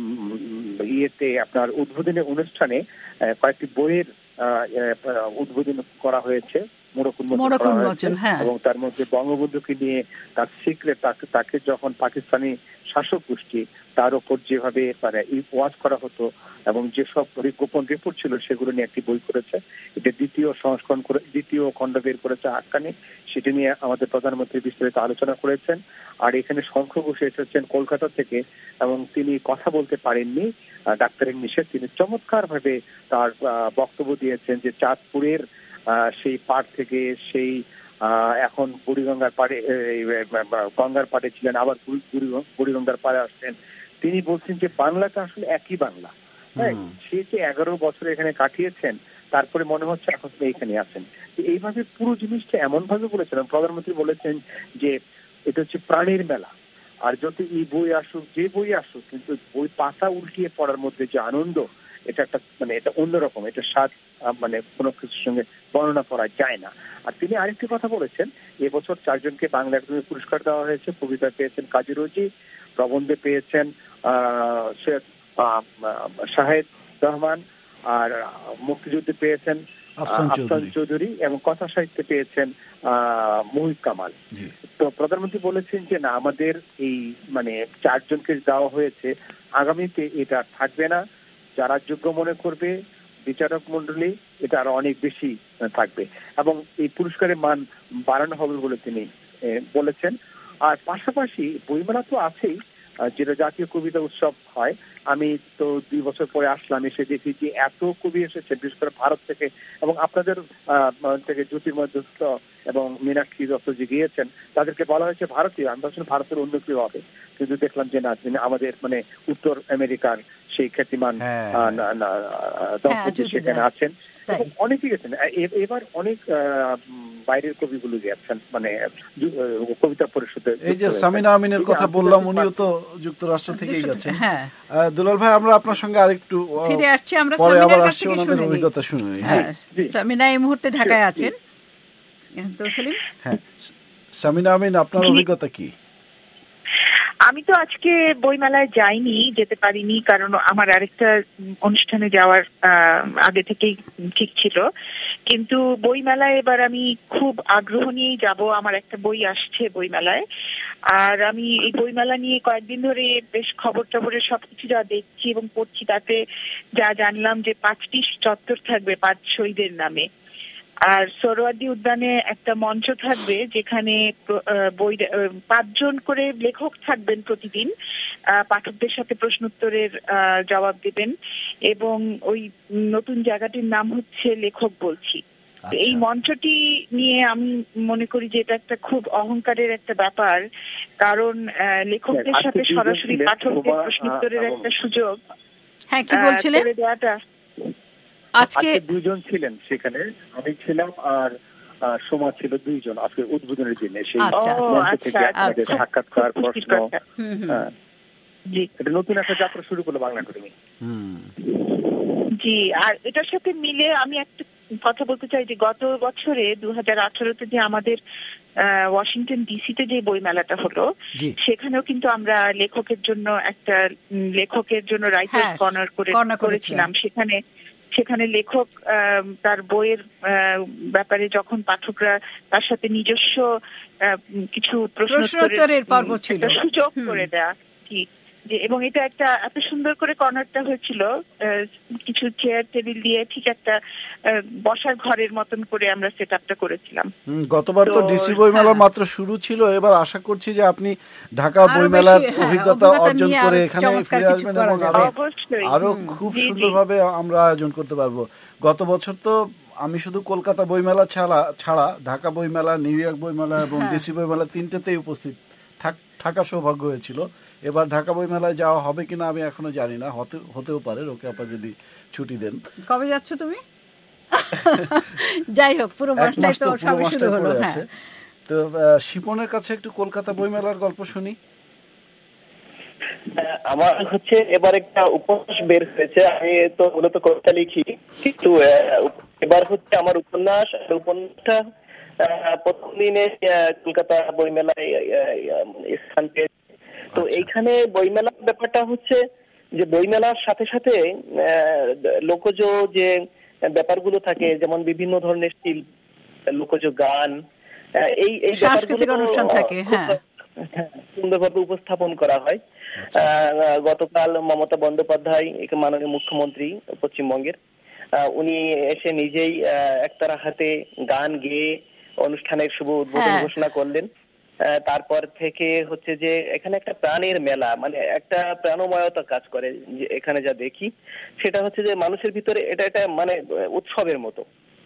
আপনার উদ্বোধনী অনুষ্ঠানে কয়েকটি বইয়ের উদ্বোধন করা হয়েছে, মোড়ক উন্মোচন এবং তার মধ্যে বঙ্গবন্ধুকে নিয়ে তার সিক্রেট, তাকে যখন পাকিস্তানি শাসক গোষ্ঠী তার উপর যেভাবে ওয়াজ করা হতো এবং যেসব গোপন রিপোর্ট ছিল সেগুলো নিয়ে একটি বই করেছে। এটা দ্বিতীয় খণ্ড বের করেছে আক্কানি, সেটা নিয়ে আমাদের প্রধানমন্ত্রী বিস্তারিত আলোচনা করেছেন। আর এখানে শঙ্খ ঘোষ এসেছেন কলকাতা থেকে এবং তিনি কথা বলতে পারেননি, ডাক্তারের নিষেধ, তিনি চমৎকার ভাবে তার বক্তব্য দিয়েছেন যে চাঁদপুরের সেই পাড় থেকে সেই এখন বুড়িগঙ্গার পাড়ে, গঙ্গার পাড়ে ছিলেন, আবার বুড়িগঙ্গার পাড়ে আসছেন। তিনি বলছেন যে বাংলাটা আসলে একই বাংলা, হ্যাঁ, সে যে 11 বছর এখানে কাটিয়েছেন, তারপরে মনে হচ্ছে এখন এখানে আছেন। এইভাবে পুরো জিনিসটা এমন ভাবে বলেছিলেন, প্রধানমন্ত্রী বলেছেন যে এটা হচ্ছে প্রাণের মেলা, আর যত এই বই আসুক, যে বই আসুক, কিন্তু বই পাতা উল্টিয়ে পড়ার মধ্যে যে আনন্দ, এটা একটা এটা অন্যরকম, এটা স্বাদ কোনো কিছুর সঙ্গে বর্ণনা করা যায় না। আর তিনি আরেকটি কথা বলেছেন, এবছর 4 জনকে বাংলা একাডেমি পুরস্কার দেওয়া হয়েছে। কবিতা পেয়েছেন কাজী রোজি, প্রবন্ধে পেয়েছেন শেখ শাহেদ রহমান, আর মুক্তিযুদ্ধে পেয়েছেন আফসান চৌধুরী এবং কথা সাহিত্যে পেয়েছেন মুহিত কামাল। তো প্রধানমন্ত্রী বলেছেন যে না, আমাদের এই 4 জনকে দেওয়া হয়েছে, আগামীতে এটা থাকবে না, যারা যোগ্য মনে করবে বিচারক মন্ডলী এটা আরো অনেক বেশি থাকবে এবং এই পুরস্কারের মান বাড়ানো হবে বলে তিনি বলেছেন। আর পাশাপাশি বইমেলা তো আছেই, যেটা জাতীয় কবিতা উৎসব হয়। আমি তো 2 বছর পরে আসলাম, এসে দেখি যে এত কবি এসেছে, বিশেষ করে ভারত থেকে, এবং আপনাদের থেকে জ্যোতির্ময় দত্ত এবং মীনাক্ষী দত্ত যে গিয়েছেন, তাদেরকে বলা হয়েছে ভারতীয়। আমি ভাবছিলাম ভারতের অন্য কেউ হবে, কিন্তু দেখলাম যে না, আমাদের উত্তর আমেরিকার সেই খ্যাতিমান দম্পতি সেখানে আছেন, অনেকেই গেছেন। এবার অনেক বাইরের কবিগুলো গেছেন, কবিতা পরিষদে। এই যে সামিনা আমিনের কথা বললাম, উনিও তো যুক্তরাষ্ট্র থেকেই গেছেন। দুলাল ভাই, আমরা আপনার সঙ্গে আরেকটু ফিরে আসছি, আমরা পরে আবার আসছি, ওনাদের অভিজ্ঞতা শুনি। সামিনা এই মুহূর্তে ঢাকায় আছেন। তো সেলিম, সামিনা আমিন, আপনার অভিজ্ঞতা কি? আমি তো আজকে বইমেলায় যাইনি, যেতে পারিনি, কারণ আমার আরেকটা অনুষ্ঠানে যাওয়ার আগে থেকেই ঠিক ছিল। কিন্তু বইমেলায় এবার আমি খুব আগ্রহ নিয়েই যাব, আমার একটা বই আসছে বইমেলায়। আর আমি এই বইমেলা নিয়ে কয়েকদিন ধরে বেশ খবর টবরের সবকিছু যা দেখছি এবং পড়ছি, তাতে যা জানলাম যে 5টি চত্বর থাকবে 5 শহীদের নামে। আর সোহরাওয়ার্দী উদ্যানে একটা মঞ্চ থাকবে যেখানে 5 জন করে লেখক থাকবেন প্রতিদিন, পাঠকদের সাথে প্রশ্নোত্তরের জবাব দিবেন, এবং ওই নতুন জায়গাটির নাম হচ্ছে লেখক বলছি। এই মঞ্চটি নিয়ে আমি মনে করি যে এটা একটা খুব অহংকারের একটা ব্যাপার, কারণ লেখকদের সাথে সরাসরি পাঠকদের প্রশ্নোত্তরের একটা সুযোগ। হ্যাঁ, কি বলছিলেন? আজকে 2 জন ছিলেন সেখানে, আমি ছিলাম আর সোমা ছিল, 2 জন আজকে উদ্বোধনের দিনে। সেই সাক্ষাৎকার, প্রশ্ন, এটা নতুন একটা যাত্রা শুরু করলো বাংলা একাডেমি। জি, আর এটার সাথে মিলে আমি একটা কথা বলতে চাই যে গত বছরে 2018-তে যে আমাদের ওয়াশিংটন ডিসিতে যে বইমেলাটা হলো, সেখানেও কিন্তু আমরা লেখকের জন্য রাইটার্স কর্নার করেছিলাম। সেখানে লেখক তার বইয়ের ব্যাপারে যখন পাঠকরা তার সাথে নিজস্ব কিছু প্রশ্নোত্তরের পর্ব ছিল, সুযোগ করে দেয়া কি, এবং এটা একটা এত সুন্দর করে কর্নারটা হয়েছিল, কিছু চেয়ার টেবিল দিয়ে ঠিক একটা বসার ঘরের মতন করে আমরা সেট আপটা করেছিলাম। গতবার তো ডিসি বইমেলা মাত্র শুরু ছিল, এবার আশা করছি যে আপনি ঢাকা বইমেলার অভিজ্ঞতা অর্জন করে এখানে ফিরে আসবেন এবং আরো খুব সুন্দরভাবে আমরা আয়োজন করতে পারবো। গত বছর তো আমি শুধু কলকাতা বইমেলা ছাড়া ঢাকা বইমেলা, নিউ ইয়র্ক বইমেলা এবং ডিসি বইমেলা 3টেতেই উপস্থিত থাকার সৌভাগ্য হয়েছিল। এবার ঢাকা বইমেলায় যাওয়া হবে কিনা আমি এখনো জানি না, হতেও পারে রোকেয়া আপা যদি ছুটি দেন। কবে যাচ্ছ তুমি? যাই হোক, পুরো মাসটাই তো সব শুরু হলো। তো শিপনের কাছে একটু কলকাতা বইমেলার গল্প শুনি। আমার হচ্ছে এবার একটা উপন্যাস বের হয়েছে, আমি তো মূলত কবিতা লিখি, কিন্তু এবার হচ্ছে আমার উপন্যাসটা প্রথম দিনে কলকাতা বইমেলায় স্থান পেয়েছে। তো এইখানে বইমেলার ব্যাপারটা হচ্ছে যে বইমেলার সাথে সাথে লোকজ যে ব্যাপারগুলো থাকে, যেমন বিভিন্ন ধরনের শিল্প, লোকজ গান, এই সাংস্কৃতিক অনুষ্ঠান থাকে, সুন্দরভাবে উপস্থাপন করা হয়। গতকাল মমতা বন্দ্যোপাধ্যায়, মাননীয় মুখ্যমন্ত্রী পশ্চিমবঙ্গের, উনি এসে নিজেই একতারা হাতে গান গেয়ে অনুষ্ঠানের শুভ উদ্বোধন ঘোষণা করলেন। তারপর থেকে হচ্ছে যে এখানে একটা প্রাণের মেলা, মানে একটা প্রাণময়তা কাজ করে। এখানে যা দেখি সেটা হচ্ছে যে মানুষের ভিতরে এটা মানে উৎসবের মতো।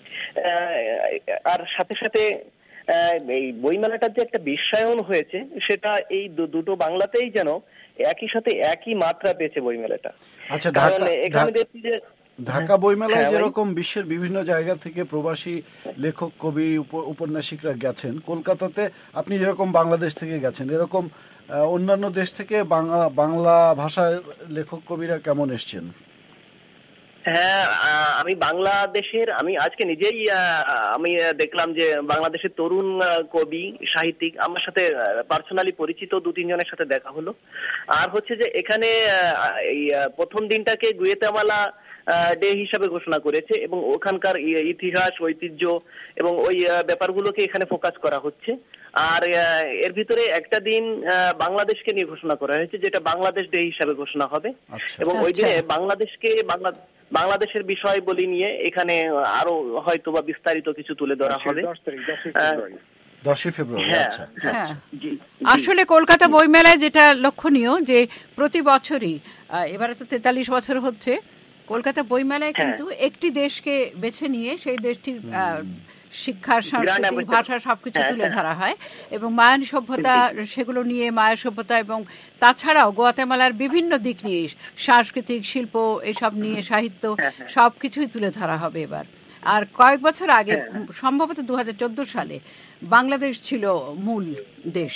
আর সাথে সাথে এই বইমেলাটার যে একটা বিশ্বায়ন হয়েছে, সেটা এই দুটো বাংলাতেই যেন একই সাথে একই মাত্রা পেয়েছে বইমেলাটা। আচ্ছা, এখানে দেখছি যে ঢাকা বইমেলায় যেরকম বিশ্বের বিভিন্ন জায়গা থেকে প্রবাসী লেখক, কবি, উপন্যাসিকরা গেছেন, কলকাতাতে আপনি যেরকম বাংলাদেশ থেকে গেছেন, এরকম অন্যান্য দেশ থেকে বাংলা ভাষার লেখক কবিরা কেমন এসছেন? হ্যাঁ, আমি আজকে নিজেই আমি দেখলাম যে বাংলাদেশের তরুণ কবি, সাহিত্যিক আমার সাথে পার্সোনালি পরিচিত 2-3 জনের সাথে দেখা হলো। আর হচ্ছে যে এখানে এই প্রথম দিনটাকে গুয়েতেমালা ডে হিসাবে ঘোষণা করেছে, এবং ওখানকার ইতিহাস, ঐতিহ্য এবং ওই ব্যাপারগুলোকে এখানে ফোকাস করা হচ্ছে। আর এর ভিতরে একটা দিন বাংলাদেশকে নিয়ে ঘোষণা করা হয়েছে, যেটা বাংলাদেশ ডে হিসাবে ঘোষণা হবে, এবং ওই দিনে বাংলাদেশের বিষয় বলি নিয়ে এখানে আরো হয়তো বা বিস্তারিত কিছু তুলে ধরা হবে। 10 ফেব্রুয়ারি। আসলে কলকাতা বইমেলায় যেটা লক্ষণীয় যে প্রতি বছরই, এবারে তো 43 বছর হচ্ছে, কলকাতা বইমেলায় কিন্তু একটি দেশকে বেছে নিয়ে সেই দেশটির শিক্ষা, সংস্কৃতি, ভাষা সবকিছু তুলে ধরা হয়, এবং মায়ান সভ্যতা, সেগুলো নিয়ে মায়া সভ্যতা, এবং তাছাড়াও গুয়াতেমালার বিভিন্ন দিক নিয়ে সাংস্কৃতিক, শিল্প, এসব নিয়ে সাহিত্য সবকিছুই তুলে ধরা হবে এবার। আর কয়েক বছর আগে, সম্ভবত 2014 সালে, বাংলাদেশ ছিল মূল দেশ।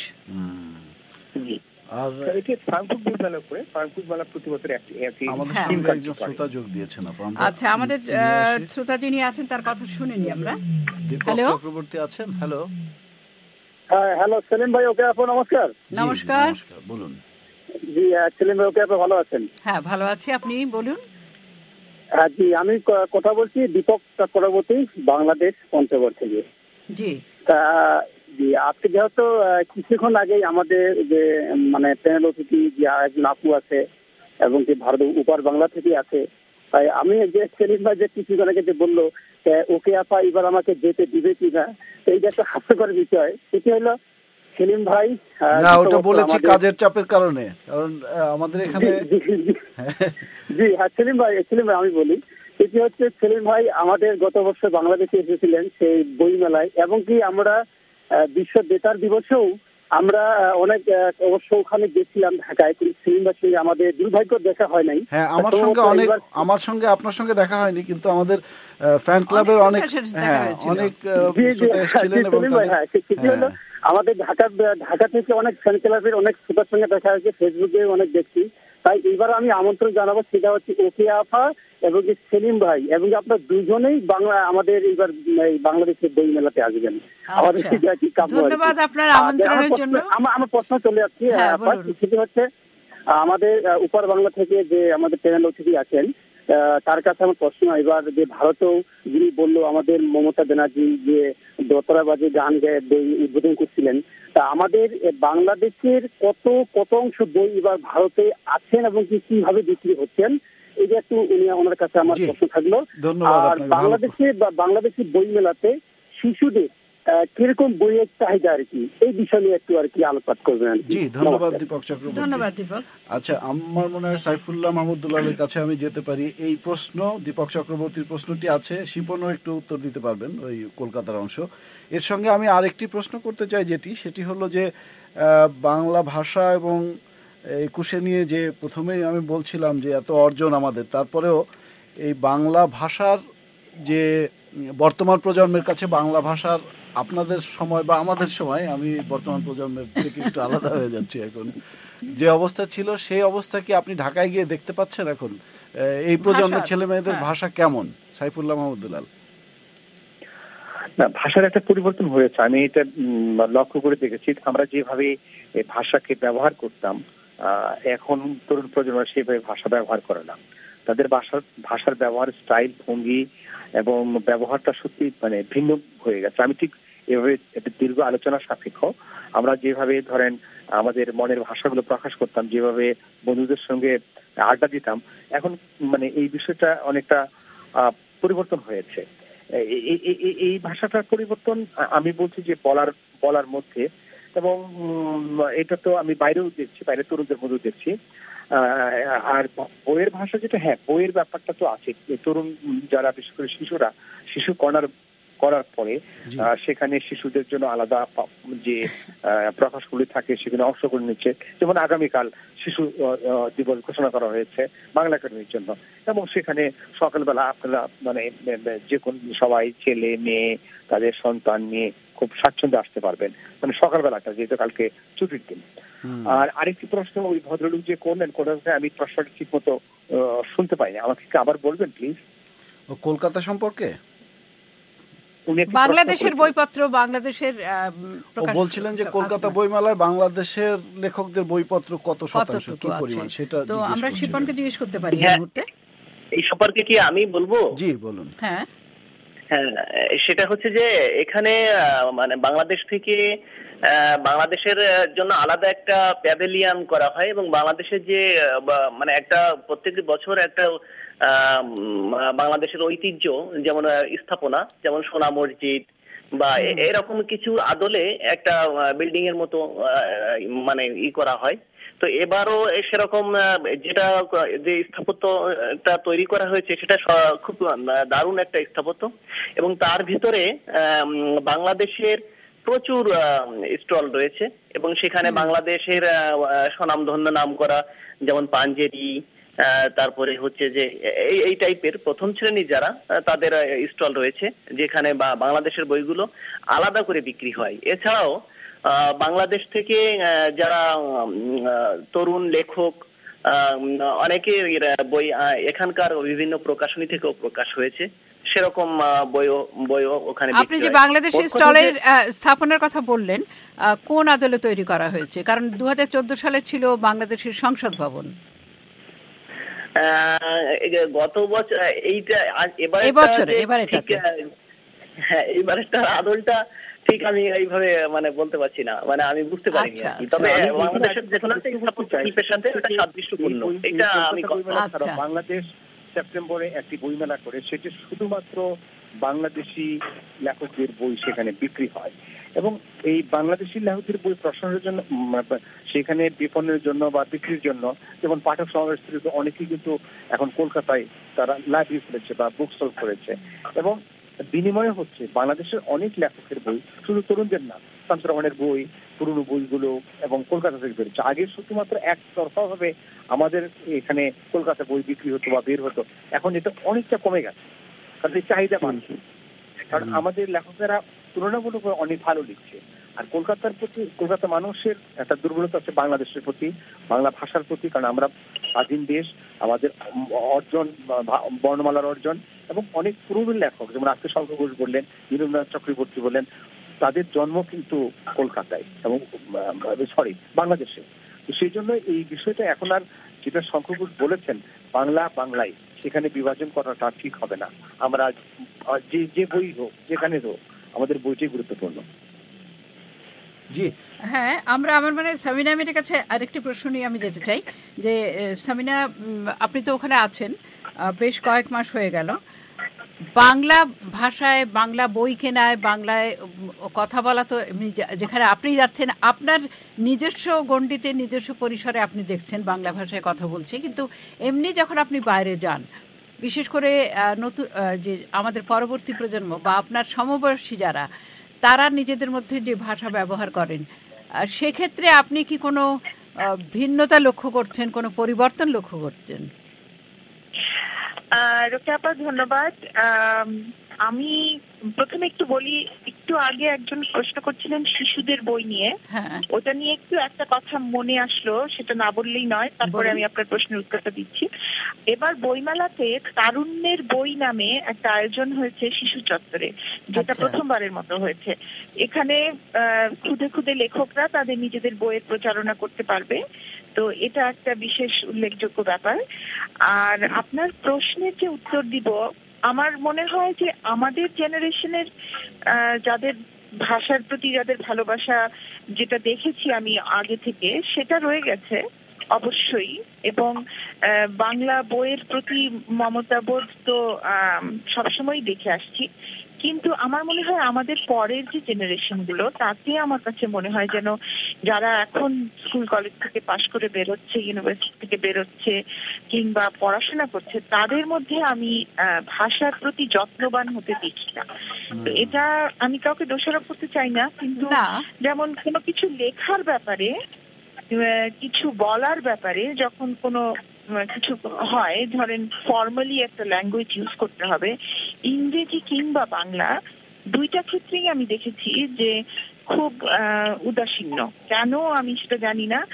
আর আচ্ছা, আমাদের শ্রোতা যিনি আছেন তার কথা শুনিনি আমরা। হ্যালো, চক্রবর্তী আছেন? হ্যালো, হ্যালো সেলিম ভাই, ওকে আপু নমস্কার। নমস্কার, বলুন। জি সেলিম ভাই, ওকে আপু ভালো আছেন? হ্যাঁ, ভালো আছি, আপনি বলুন। জি, আমি কথা বলছি দীপক চক্রবর্তী, বাংলাদেশ পঞ্চগড় থেকে। জি, জি, আজকে যেহেতু কিছুক্ষণ আগেই আমাদের যে মানে প্যানেল অতিথি যে একজন আপু আছে এবং যে ভারত উপার বাংলা থেকে আছে, তাই আমি যে সেলিম ভাই যে কিছুক্ষণ আগে যে বললো ওকে আপা এবার আমাকে যেতে দিবে কিনা, এইটা একটা হাস্যকর বিষয়। সেটি হলো সেলিম ভাই, না ওটা বলেছি কাজের চাপের কারণে, কারণ আমাদের এখানে জি হ্যাঁ সেলিম ভাই আমি বলি, সেটি হচ্ছে সেলিম ভাই আমাদের গত বছর বাংলাদেশে এসেছিলেন সেই বই মেলায়, এবং কি আমরা বিশ্ব বেতার দিবসেও আমরা অনেক অবশ্য ওখানে গেছিলাম ঢাকায়, কিন্তু সেলিম ভাইয়ের সঙ্গে আমাদের দুর্ভাগ্য দেখা হয় নাই। হ্যাঁ আমার সঙ্গে আপনার সঙ্গে দেখা হয়নি, কিন্তু আমাদের ফ্যান ক্লাবের অনেক শ্রোতা এসেছিলেন এবং সেটি হলো আমাদের ঢাকা থেকে অনেক ফ্যান ক্লাবের অনেক শ্রোতার সঙ্গে দেখা হয়েছে, ফেসবুকে অনেক দেখছি। তাই এবার আমি আমন্ত্রণ জানাবো, সেটা হচ্ছে ওকে আপা এবং সেলিম ভাই, এবং আপনার দুজনেই আমাদের এবার বাংলাদেশের বই মেলাতে আসবেন। ধন্যবাদ আপনার আমন্ত্রণের জন্য। আমার প্রশ্ন চলে যাচ্ছে, সেটি হচ্ছে আমাদের উপর বাংলা থেকে যে আমাদের প্যানেল অতিথি আছেন তার কাছে আমার প্রশ্ন, এবার যে ভারতেও যিনি বললো আমাদের মমতা ব্যানার্জি যে দোতরা বাজে গান গায়ে বই উদ্বোধন করছিলেন, তা আমাদের বাংলাদেশের কত অংশ বই এবার ভারতে আছেন এবং কিভাবে বিক্রি হচ্ছেন, এটা একটু ওনার কাছে আমার প্রশ্ন থাকলো। আর বাংলাদেশি বই মেলাতে শিশুদের কিরকম বইয়ের চাহিদা আর কি, এই বিষয় নিয়ে একটু আর কি আলোচনা করবেন। জি ধন্যবাদ দীপক চক্রবর্তী। ধন্যবাদ দীপক। আচ্ছা, আমার মনে হয় সাইফুল্লাহ মাহমুদুল্লাহের কাছে আমি যেতে পারি। এই প্রশ্ন দীপক চক্রবর্তীর প্রশ্নটি আছে, শিপনও একটু উত্তর দিতে পারবেন ওই কলকাতার অংশ। এর সঙ্গে আমি আরেকটি প্রশ্ন করতে চাই, সেটি হলো যে বাংলা ভাষা এবং একুশে নিয়ে যে প্রথমেই আমি বলছিলাম যে এত অর্জন আমাদের, তারপরেও এই বাংলা ভাষার যে বর্তমান প্রজন্মের কাছে বাংলা ভাষার আপনাদের সময় বা আমাদের সময়, আমি বর্তমান প্রজন্মের থেকে একটু আলাদা হয়ে যাচ্ছি এখন, যে অবস্থা ছিল সেই অবস্থা কি আপনি ঢাকায় গিয়ে দেখতে পাচ্ছেন এখন? এই প্রজন্মের ছেলে মেয়েদের ভাষা কেমন? সাইফুল্লাহ মাহমুদুল্লাহ। না, ভাষার একটা পরিবর্তন হয়েছে, আমি এটা লক্ষ্য করে দেখেছি। আমরা যেভাবে ভাষাকে ব্যবহার করতাম, এখন তরুণ প্রজন্ম সেভাবে ভাষা ব্যবহার করে না। তাদের ভাষার ব্যবহার স্টাইল, ভঙ্গি এবং ব্যবহারটা সত্যি ভিন্ন হয়ে গেছে। আমি ঠিক এভাবে দীর্ঘ আলোচনা সাপেক্ষ আমরা যেভাবে ধরেন আমাদের মনের ভাষাগুলো প্রকাশ করতাম, যেভাবে বন্ধুদের সঙ্গে আড্ডা দিতাম, এখন এই বিষয়টা অনেকটা পরিবর্তন হয়েছে। এই ভাষাটার পরিবর্তন আমি বলছি যে বলার মধ্যে, এবং এটা তো আমি বাইরেও দেখছি, বাইরের তরুণদের মধ্যেও দেখছি। আর বইয়ের ভাষা যেটা, হ্যাঁ বইয়ের ব্যাপারটা তো আছে। তরুণ যারা বিশেষ করে শিশু করার পরে সেখানে শিশুদের জন্য আলাদা যে প্রকাশগুলি থাকে সেখানে অংশগ্রহণ নিচ্ছে। যেমন আগামীকাল শিশু দিবস ঘোষণা করা হয়েছে বাংলা একাডেমির জন্য, এবং সেখানে সকালবেলা আপনারা যে কোন সবাই ছেলে মেয়ে তাদের সন্তান নিয়ে খুব স্বাচ্ছন্দ্যে আসতে পারবেন, সকালবেলাটা, যেহেতু কালকে ছুটির দিন। আর আরেকটি প্রশ্ন ওই ভদ্রলোক যে করলেন, আমি প্রশ্নটা ঠিক মতো শুনতে পাইনি, আমাকে আবার বলবেন প্লিজ। কলকাতা সম্পর্কে বাংলাদেশের বইপত্র, বাংলাদেশের বলছিলেন যে কলকাতা বইমেলায় বাংলাদেশের লেখকদের বইপত্র কত শতাংশ, কি পরিমাণ, সেটা তো আমরা শিপনকে জিজ্ঞেস করতে পারি এই মুহূর্তে। এই সম্পর্কে কি আমি বলবো? জি বলুন। হ্যাঁ, সেটা হচ্ছে যে এখানে বাংলাদেশ থেকে বাংলাদেশের জন্য আলাদা একটা প্যাভিলিয়ন করা হয়, এবং বাংলাদেশের যে একটা প্রত্যেক বছর একটা বাংলাদেশের ঐতিহ্য, যেমন স্থাপনা, যেমন সোনা মসজিদ বা এরকম কিছু আদলে একটা বিল্ডিং এর মতো করা হয়। তো এবারও সেরকম যেটা যে স্থাপত্যটা তৈরি করা হয়েছে সেটা খুব দারুণ একটা স্থাপত্য, এবং তার ভিতরে বাংলাদেশের প্রচুর স্টল রয়েছে, এবং সেখানে বাংলাদেশের স্বনামধন্য নাম করা, যেমন পাঞ্জেরি, তারপরে হচ্ছে যে এই টাইপের প্রথম শ্রেণীর যারা, তাদের স্টল রয়েছে, যেখানে বাংলাদেশের বইগুলো আলাদা করে বিক্রি হয়। এছাড়াও বাংলাদেশ থেকে যারা তরুণ লেখক, অনেকে বই এখানকার বিভিন্ন প্রকাশনী থেকেও প্রকাশ হয়েছে, সেরকম বইও ওখানে। আপনি যে বাংলাদেশের স্টলের স্থাপনার কথা বললেন, কোন আদলে তৈরি করা হয়েছে? কারণ 2014 সালে ছিল বাংলাদেশের সংসদ ভবন। গত বছর এইটা, এবারের আদলটা ঠিক আমি এইভাবে বলতে পারছি না, আমি বুঝতে পারিনি। তবে বাংলাদেশের শিল্পের সাথে সাদৃশ্যপূর্ণ, এটা আমি। বাংলাদেশ সেপ্টেম্বরে একটি বইমেলা করে, সেটি শুধুমাত্র বাংলাদেশি লেখকদের বই সেখানে বিক্রি হয়, এবং এই বাংলাদেশি লেখকদের বই প্রসারের জন্য সেখানে বিপণনের জন্য বা বিক্রির জন্য, যেমন পাঠক সমাবেশ অনেকেই কিন্তু এখন কলকাতায় তারা লাইব্রেরি খুলেছে বা বুক স্টল করেছে, এবং বিনিময়ে হচ্ছে বাংলাদেশের অনেক লেখকের বই, শুধু তরুণদের না, শামসুর রহমানের বই, পুরনো বইগুলো এবং কলকাতা থেকে বেরোচ্ছে। আগে শুধুমাত্র একতরফা ভাবে আমাদের এখানে কলকাতা বই বিক্রি হতো বা বের হতো, এখন এটা অনেকটা কমে গেছে, কারণ এই চাহিদা বাড়ছে, কারণ আমাদের লেখকেরা তুলনামূলক অনেক ভালো লিখছে। আর কলকাতার প্রতি, কলকাতা মানুষের একটা দুর্বলতা আছে বাংলাদেশের প্রতি, বাংলা ভাষার প্রতি, কারণ আমরা স্বাধীন দেশ, আমাদের অর্জন, বর্ণমালার অর্জন, এবং অনেক পুরনো লেখক যেমন আজকে শঙ্কর ঘোষ বললেন, নীরেন্দ্রনাথ চক্রবর্তী বললেন, তাদের জন্ম কিন্তু কলকাতায় এবং বাংলাদেশে। সেই জন্য এই বিষয়টা এখন আর, যেটা শঙ্কর ঘোষ বলেছেন, বাংলা বাংলায়, সেখানে বিভাজন করাটা ঠিক হবে না। আমরা যে বই হোক, যেখানে হোক, আমাদের বইটাই গুরুত্বপূর্ণ। জি হ্যাঁ, আমার মানে সামিনা আহমেদের কাছে আরেকটি প্রশ্ন নিয়ে আমি যেতে চাই যে সামিনা, আপনি তো ওখানে আছেন বেশ কয়েক মাস হয়ে গেল, বাংলা ভাষায়, বাংলা বই কেনায়, বাংলায় কথা বলা, তো যেখানে আপনি যাচ্ছেন আপনার নিজস্ব গণ্ডিতে, নিজস্ব পরিসরে আপনি দেখছেন বাংলা ভাষায় কথা বলছে, কিন্তু এমনি যখন আপনি বাইরে যান, বিশেষ করে নতুন যে আমাদের পরবর্তী প্রজন্ম বা আপনার সমবয়সী যারা, তারা নিজেদের মধ্যে যে ভাষা ব্যবহার করেন, সেক্ষেত্রে আপনি কি কোনো ভিন্নতা লক্ষ্য করছেন, কোনো পরিবর্তন লক্ষ্য করছেন? রোকেয়া আপা ধন্যবাদ। আমি প্রথমে একটু বলি, একটু আগে একজন প্রশ্ন করছিলেন শিশুদের বই নিয়ে, ওটা নিয়ে একটু একটা কথা মনে আসলো, সেটা না বললেই নয়, তারপরে আমি আপনার প্রশ্নের উত্তরটা দিচ্ছি। এবার বইমেলাতে তারুণ্যের বই নামে একটা আয়োজন হয়েছে শিশু চত্বরে, যেটা প্রথমবারের মতো হয়েছে। এখানে খুদে খুদে লেখকরা তাদের নিজেদের বইয়ের প্রচারণা করতে পারবে, তো এটা একটা বিশেষ উল্লেখযোগ্য ব্যাপার। আর আপনার প্রশ্নের যে উত্তর দিব, আমার মনে হয় যে আমাদের জেনারেশনের যাদের ভাষার প্রতি যাদের ভালোবাসা, যেটা দেখেছি আমি আগে থেকে, সেটা রয়ে গেছে অবশ্যই, এবং বাংলা বইয়ের প্রতি মমতাবোধ তো সবসময় দেখে আসছি। কিন্তু আমার মনে হয় আমাদের পরের যে জেনারেশন গুলো, তাতে আমার কাছে মনে হয় যেন যারা এখন স্কুল কলেজ থেকে পাশ করে বেরোচ্ছে, ইউনিভার্সিটি থেকে বেরোচ্ছে কিংবা পড়াশোনা করছে, তাদের মধ্যে আমি ভাষার প্রতি যত্নবান হতে দেখি না। তো এটা আমি কাউকে দোষারোপ করতে চাই না, কিন্তু যেমন কোনো কিছু লেখার ব্যাপারে, কিছু বলার ব্যাপারে যখন কোনো কিছু হয়, ধরেন ফর্মালি একটা ল্যাঙ্গুয়েজ ইউজ করতে হবে, ইংরেজি কিংবা বাংলা, দুইটা ক্ষেত্রেই আমি দেখেছি যে খুব উদাসীন্য। কেন আমি সেটা জানি না,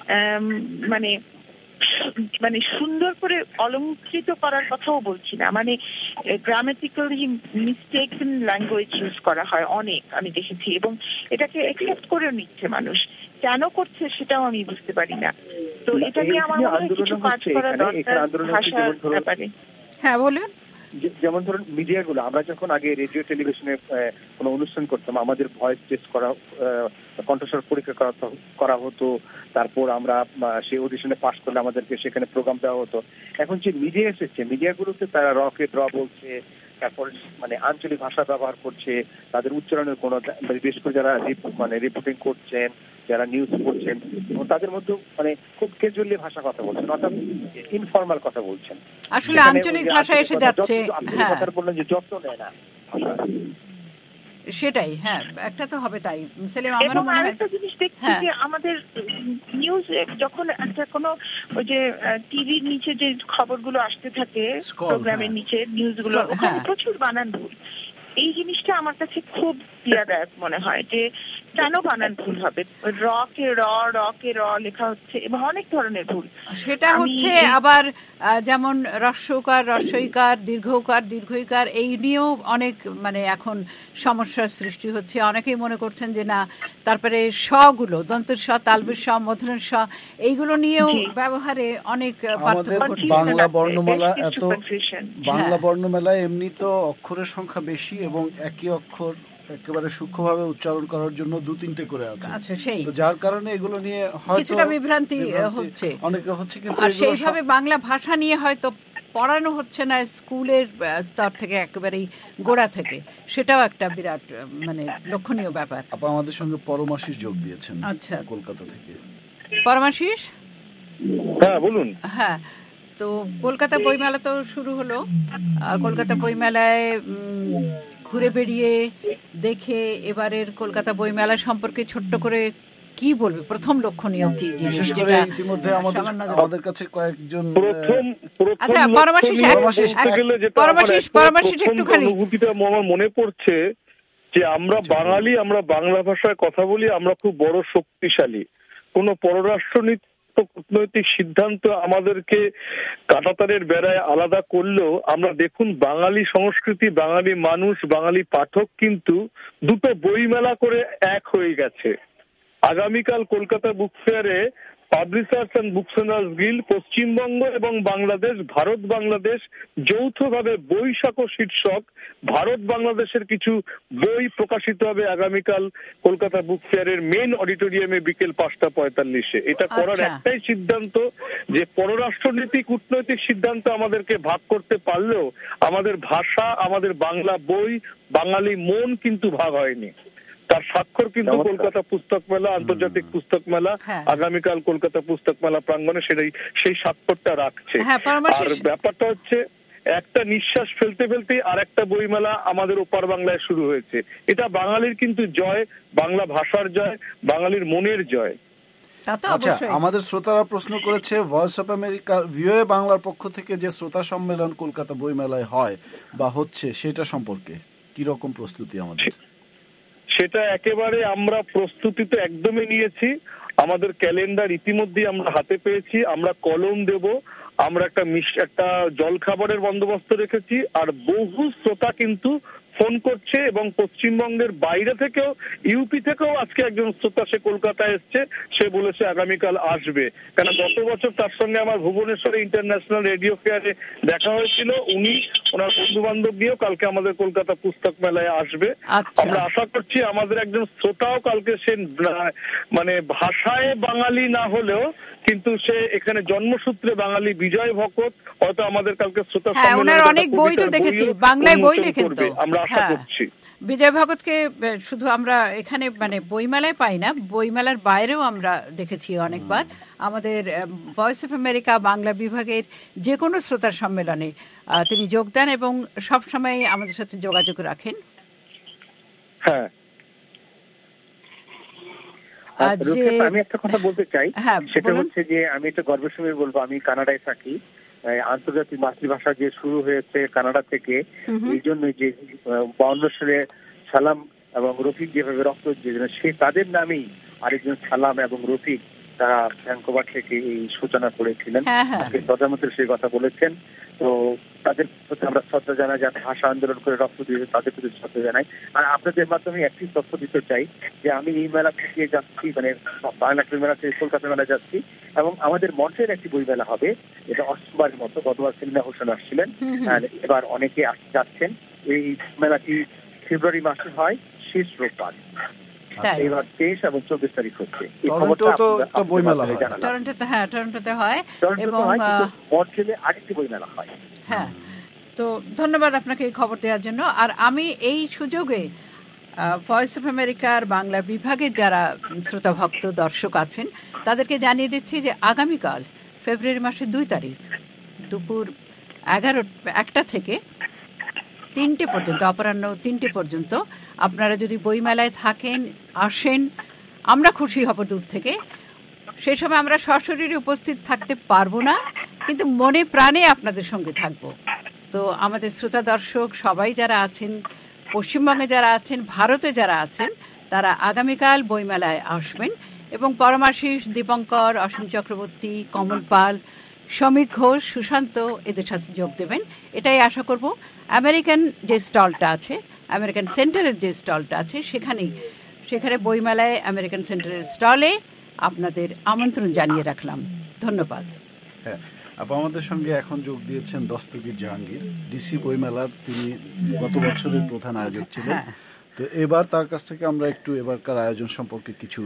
মানে সুন্দর করে অলঙ্কৃত করার কথাও বলছি না, মানে গ্রামাটিক্যালি মিস্টেকন ল্যাঙ্গুয়েজ ইউজ করা হয় অনেক, আমি দেখেছি, এবং এটাকে অ্যাকসেপ্ট করেও নিচ্ছে মানুষ। কেন করছে সেটাও আমি বুঝতে পারি না। তো এটা নিয়ে আমার মনে হয় কিছু কাজ করা দরকার ভাষার ব্যাপারে। হ্যাঁ বলুন। যেমন ধরুন মিডিয়াগুলো, আমরা যখন আগে রেডিও টেলিভিশনে কোনো অনুষ্ঠান করতাম, আমাদের ভয়েস টেস্ট করা, কণ্ঠস্বর পরীক্ষা করা হতো, তারপর আমরা সেই অডিশনে পাস করলে আমাদেরকে সেখানে প্রোগ্রাম দেওয়া হতো। এখন যে মিডিয়া এসেছে, মিডিয়াগুলোতে তারা রকে ড্র বলছে, তারপর মানে আঞ্চলিক ভাষা ব্যবহার করছে, তাদের উচ্চারণের কোনো, বিশেষ করে যারা রিপোর্টিং করছেন, যারা নিউজ করছেন, তাদের মধ্যে মানে খুব ক্যাজুয়ালি ভাষা কথা বলছেন, অর্থাৎ ইনফর্মাল কথা বলছেন। আসলে আঞ্চলিক ভাষা এসে যাচ্ছে, কথা বললেন যে যত্ন নেয় না সেটাই। হ্যাঁ, একটা তো হবে তাই। এবং আরেকটা জিনিস দেখছি যে আমাদের নিউজ যখন একটা কোনো ওই যে টিভির নিচে যে খবরগুলো আসতে থাকে, প্রোগ্রামের নিচে নিউজগুলো, ওখানে প্রচুর বানান ভুল। এই জিনিসটা আমার কাছে খুব পীড়াদায়ক মনে হয় যে কেন বানান ভুল হবে, র কে র লেখা হচ্ছে এবং অনেক ধরনের ভুল। সেটা হচ্ছে আবার যেমন হ্রস্বকার, হ্রস্বইকার, দীর্ঘকার, দীর্ঘইকার, এই নিয়েও অনেক মানে এখন সমস্যার সৃষ্টি হচ্ছে। অনেকেই মনে করছেন যে না, তারপরে শ-গুলো, দন্তের শ, তালবের শ, মধ্যমের শ, এইগুলো নিয়েও ব্যবহারে অনেক পার্থক্য। বাংলা বর্ণমালায় এমনি তো অক্ষরের সংখ্যা বেশি এবং একই অক্ষর একেবারে সূক্ষ্মভাবে উচ্চারণ করার জন্য 2-3টে করে আছে, তো যার কারণে এগুলো নিয়ে হয়তো কিছুটা বিভ্রান্তি হচ্ছে, অনেক হচ্ছে। কিন্তু সেইভাবে বাংলা ভাষা নিয়ে হয়তো পড়ানো হচ্ছে না স্কুলের স্তর থেকে একেবারেই গোড়া থেকে, সেটাও একটা বিরাট মানে লক্ষণীয় ব্যাপার। আপা আমাদের সঙ্গে পরমাশিস যোগ দিয়েছেন আচ্ছা, কলকাতা থেকে। পরমাশিস, হ্যাঁ বলুন। হ্যাঁ, তো কলকাতা বইমেলা তো শুরু হলো। কলকাতা বইমেলায় ঘুরে বেড়িয়ে দেখে এবারের কলকাতা বইমেলা সম্পর্কে ছোট্ট করে কি বলবে, প্রথম লক্ষণীয় কি জিনিস? যেটা ইতিমধ্যে আমাদের কাছে কয়েকজন আচ্ছা পরমাশিস একটুখানি অনুভূতিটা আমার মনে পড়ছে যে আমরা বাঙালি, আমরা বাংলা ভাষায় কথা বলি, আমরা খুব বড় শক্তিশালী। কোন পররাষ্ট্রনীতি কূটনৈতিক সিদ্ধান্ত আমাদেরকে কাঁটাতারের বেড়ায় আলাদা করলেও আমরা দেখুন বাঙালি সংস্কৃতি, বাঙালি মানুষ, বাঙালি পাঠক কিন্তু দুটো বইমেলা করে এক হয়ে গেছে। আগামীকাল কলকাতা বুক ফেয়ারে publishers and book sellers guild, Paschimbanga এবং বাংলাদেশ, ভারত বাংলাদেশ যৌথভাবে বৈশাখ শীর্ষক ভারত বাংলাদেশের কিছু বই প্রকাশিত হবে আগামীকাল কলকাতা বুক ফেয়ারের মেইন অডিটোরিয়ামে বিকেল 5:45। এটা করার একটাই সিদ্ধান্ত যে পররাষ্ট্রনীতি কূটনৈতিক সিদ্ধান্ত আমাদেরকে ভাগ করতে পারলেও আমাদের ভাষা, আমাদের বাংলা বই, বাঙালি মন কিন্তু ভাগ হয়নি। তার স্বাক্ষর কিন্তু কলকাতা পুস্তক মেলা, আন্তর্জাতিক পুস্তক মেলা আগামীকাল কলকাতা পুস্তক মেলা প্রাঙ্গণে সেই স্বাক্ষরটা রাখছে। আর ব্যাপারটা হচ্ছে একটা নিঃশ্বাস ফেলতে ফেলতে আর একটা বইমেলা আমাদের ওপার বাংলায় শুরু হয়েছে। এটা বাঙালির কিন্তু জয়, বাংলা ভাষার জয়, বাঙালির মনের জয়। আচ্ছা, আমাদের শ্রোতারা প্রশ্ন করেছে ভয়েস অফ আমেরিকা ভিওএ বাংলার পক্ষ থেকে যে শ্রোতা সম্মেলন কলকাতা বইমেলায় হয় বা হচ্ছে সেটা সম্পর্কে কি রকম প্রস্তুতি আমাদের? সেটা একেবারে আমরা প্রস্তুতি তো একদমই নিয়েছি। আমাদের ক্যালেন্ডার ইতিমধ্যেই আমরা হাতে পেয়েছি। আমরা কলম দেব, আমরা একটা জলখাবারের বন্দোবস্ত রেখেছি। আর বহু শ্রোতা কিন্তু ফোন করছে এবং পশ্চিমবঙ্গের বাইরে থেকেও, ইউপি থেকেও আজকে একজন শ্রোতা সে কলকাতায় এসছে, সে বলেছে আগামীকাল আসবে। কেন গত বছর তার সঙ্গে আমার ভুবনেশ্বরে ইন্টারন্যাশনাল রেডিও ফেয়ারে দেখা হয়েছিল। উনি ওনার বন্ধু বান্ধব গিয়েও কালকে আমাদের কলকাতা পুস্তক মেলায় আসবে। আমরা আশা করছি আমাদের একজন শ্রোতাও কালকে সে মানে ভাষায় বাঙালি না হলেও কিন্তু সে এখানে জন্মসূত্রে বাঙালি, বিজয় ভকত, হয়তো আমাদের কালকে শ্রোতা সম্মেলনে অনেক বই তো দেখেছি, বাংলায় বই লেখেন তো আমরা আশা করছি। বিজয় ভগতকে শুধু আমরা এখানে মানে বইমেলায় পাই না, বইমেলার বাইরেও আমরা দেখেছি অনেকবার। আমাদের ভয়েস অফ আমেরিকা বাংলা বিভাগের যে কোনো শ্রোতার সম্মেলনে তিনি যোগ দেন এবং সবসময় আমাদের সাথে যোগাযোগ রাখেন। হ্যাঁ, আমি একটা কথা বলতে চাই, সেটা হচ্ছে যে আমি একটা গর্বের সঙ্গে বলবো, আমি কানাডায় থাকি। আন্তর্জাতিক মাতৃভাষা যে শুরু হয়েছে কানাডা থেকে, এই জন্য যে 52 সালে সালাম এবং রফিক যেভাবে রক্ত দিয়েছেন, সে তাদের নামেই আরেকজন সালাম এবং রফিক তারা ভ্যাঙ্কুভার থেকে এই সূচনা করেছিলেন। প্রধানমন্ত্রী সেই কথা বলেছেন। তো তাদের প্রতি আমরা শ্রদ্ধা জানাই, যারা ভাষা আন্দোলন করে রক্ত দিয়েছে তাদের প্রতি শ্রদ্ধা জানাই। আর আপনাদের মাধ্যমে একটি তথ্য দিতে চাই যে আমি এই মেলা থেকে যাচ্ছি, মানে বাংলা মেলা থেকে কলকাতা মেলা যাচ্ছি এবং আমাদের মঞ্চের একটি বই মেলা হবে। এটা অষ্টমবারের মতো, গতবার সেলিনা হোসেন আসছিলেন, এবার অনেকে যাচ্ছেন। এই মেলাটি ফেব্রুয়ারি মাসে হয়, শেষ রোববার। এবার 23 এবং 24 তারিখ হচ্ছে। টরন্টোতে হয় এবং মন্ট্রিলে আরেকটি বই মেলা হয়। হ্যাঁ, তো ধন্যবাদ আপনাকে এই খবর দেওয়ার জন্য। আর আমি এই সুযোগে ভয়েস অফ আমেরিকার বাংলা বিভাগের যারা শ্রোতা ভক্ত দর্শক আছেন তাদেরকে জানিয়ে দিচ্ছি যে আগামীকাল ফেব্রুয়ারি মাসের 2 তারিখ দুপুর 1টা থেকে 3টে পর্যন্ত, অপরাহ্ন 3টে পর্যন্ত আপনারা যদি বইমেলায় থাকেন, আসেন, আমরা খুশি হব দূর থেকে। সেই সময় আমরা সশরীরে উপস্থিত থাকতে পারবো না, কিন্তু মনে প্রাণে আপনাদের সঙ্গে থাকবো। তো আমাদের শ্রোতা দর্শক সবাই যারা আছেন, পশ্চিমবঙ্গে যারা আছেন, ভারতে যারা আছেন, তারা আগামীকাল বইমেলায় আসবেন এবং পরমাশিস, দীপঙ্কর, অসীম চক্রবর্তী, কমল পাল, সমীক ঘোষ, সুশান্ত এদের সাথে যোগ দেবেন, এটাই আশা করব। আমেরিকান যে স্টলটা আছে, আমেরিকান সেন্টারের যে স্টলটা আছে, সেখানে বইমেলায় আমেরিকান সেন্টারের স্টলে আপনাদের আমন্ত্রণ জানিয়ে রাখলাম। ধন্যবাদ। হ্যাঁ, আমাদের সঙ্গে এখন যোগ দিয়েছেন দস্তগীর জাহাঙ্গীর, ডিসি বইমেলার তিনি গত বছরের প্রধান আয়োজক ছিলেন। তো এবার তার কাছ থেকে আমরা একটু এবারকার আয়োজন সম্পর্কে কিছু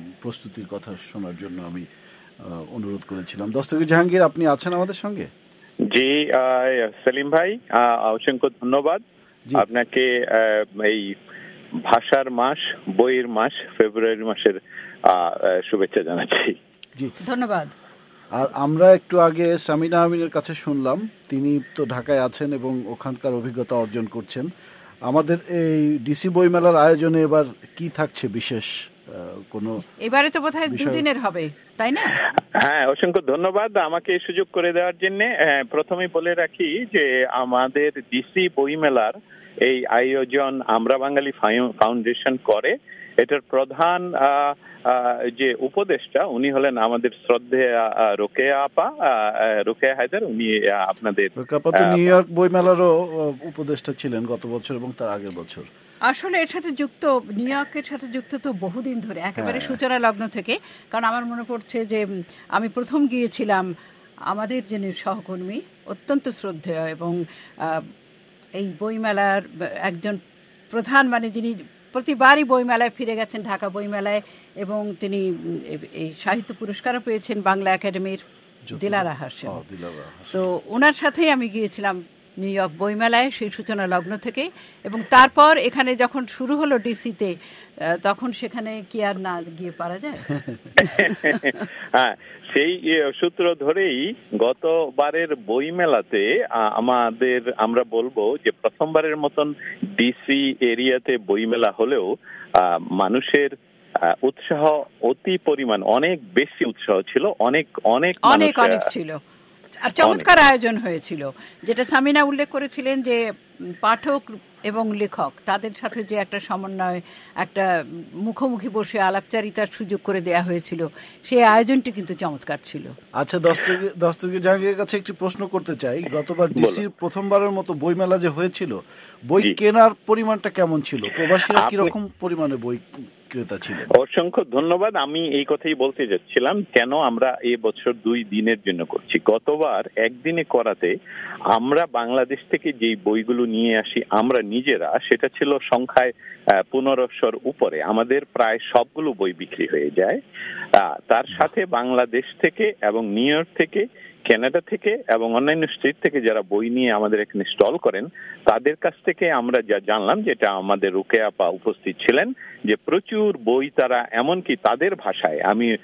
প্রস্তুতির কথা শোনার জন্য আমি অনুরোধ করেছিলাম। দস্তগীর জাহাঙ্গীর, আপনি আছেন আমাদের সঙ্গে? জি সেলিম ভাই, অসংখ্য ধন্যবাদ আপনাকে। এই ভাষার মাস, বইয়ের মাস, ফেব্রুয়ারি মাসের শুভেচ্ছা জানাচ্ছি। জি ধন্যবাদ। আর আমরা একটু আগে সামিনা আমিনের কাছে শুনলাম, তিনি তো ঢাকায় আছেন এবং ওখানকার অভিজ্ঞতা অর্জন করছেন। আমাদের এই ডিসি বইমেলার আয়োজনে এবার কি থাকছে বিশেষ কোনো? এবারে তো বোধহয় 2 দিনের হবে, তাই না? হ্যাঁ, অসংখ্য ধন্যবাদ আমাকে এই সুযোগ করে দেওয়ার জন্য। প্রথমেই বলে রাখি যে আমাদের ডিসি বইমেলার এই আয়োজন আমরা বাঙালি ফাউন্ডেশন করে। এটার প্রধান যে উপদেষ্টা উনি হলেন আমাদের শ্রদ্ধেয়া রোকেয়া আপা, রোকেয়া হায়দার। উনি আপনাদের নিউ ইয়র্ক বইমেলারও উপদেষ্টা ছিলেন গত বছর এবং তার আগের বছর। আসলে এর সাথে যুক্ত, নিউ ইয়র্কের সাথে যুক্ত তো বহুদিন ধরে, একেবারে সূচনা লগ্ন থেকে। কারণ আমার মনে পড়ছে যে আমি প্রথম গিয়েছিলাম, আমাদের যিনি সহকর্মী অত্যন্ত শ্রদ্ধেয় এবং এই বইমেলার একজন প্রধান, মানে যিনি প্রতিবারই বইমেলায় ফিরে গেছেন, ঢাকা বইমেলায়, এবং তিনি এই সাহিত্য পুরস্কারও পেয়েছেন বাংলা একাডেমির, দিলারা হাসেম। তো ওনার সাথেই আমি গিয়েছিলাম নিউ ইয়র্ক বইমেলায় সেই সূচনা লগ্ন থেকে। এবং তারপর এখানে যখন শুরু হলো ডিসিতে, তখন সেখানে কি আর না গিয়ে পারা যায়? হ্যাঁ, সেই সূত্র ধরেই গতবারের বইমেলাতে আমরা বলবো যে প্রথমবারের মতন ডিসি এরিয়াতে বইমেলা হলেও মানুষের উৎসাহ অতি পরিমাণ, অনেক বেশি উৎসাহ ছিল, অনেক অনেক অনেক অনেক ছিল। আর চমৎকার আয়োজন হয়েছিল, যেটা সামিনা উল্লেখ করেছিলেন যে পাঠক এবং লেখক তাদের সাথে যে একটা সমন্বয়, একটা মুখোমুখি বসে আলাপচারিতার সুযোগ করে দেয়া হয়েছিল, সেই আয়োজনটি কিন্তু চমৎকার ছিল। আচ্ছা, দস্তগীর জাহাঙ্গীরের কাছে একটি প্রশ্ন করতে চাই। গতবার ডিসির প্রথমবারের মতো বইমেলা যে হয়েছিল, বই কেনার পরিমাণটা কেমন ছিল? প্রবাসীরা কিরকম পরিমাণে বই ক্রেতা ছিলেন? অসংখ্য ধন্যবাদ। আমি এই কথাই বলতে যাচ্ছিলাম, কেন আমরা এই বছর 2 দিনের জন্য করছি। গতবার একদিনে করাতে আমরা বাংলাদেশ থেকে যেই বইগুলো নিয়ে আসি আমরা নিজেরা, সেটা ছিল সংখ্যায় 1500-র উপরে। আমাদের প্রায় সবগুলো বই বিক্রি হয়ে যায়। তার সাথে বাংলাদেশ থেকে এবং নিউ ইয়র্ক থেকে, কানাডা থেকে এবং অন্যান্য স্টেট থেকে যারা বই নিয়ে আমাদের এখানে স্টল করেন, তাদের কাছ থেকে আমরা যা জানলাম, যেটা আমাদের রোকেয়া আপা উপস্থিত ছিলেন, যে প্রচুর বই তারা, এমনকি তাদের ভাষায়,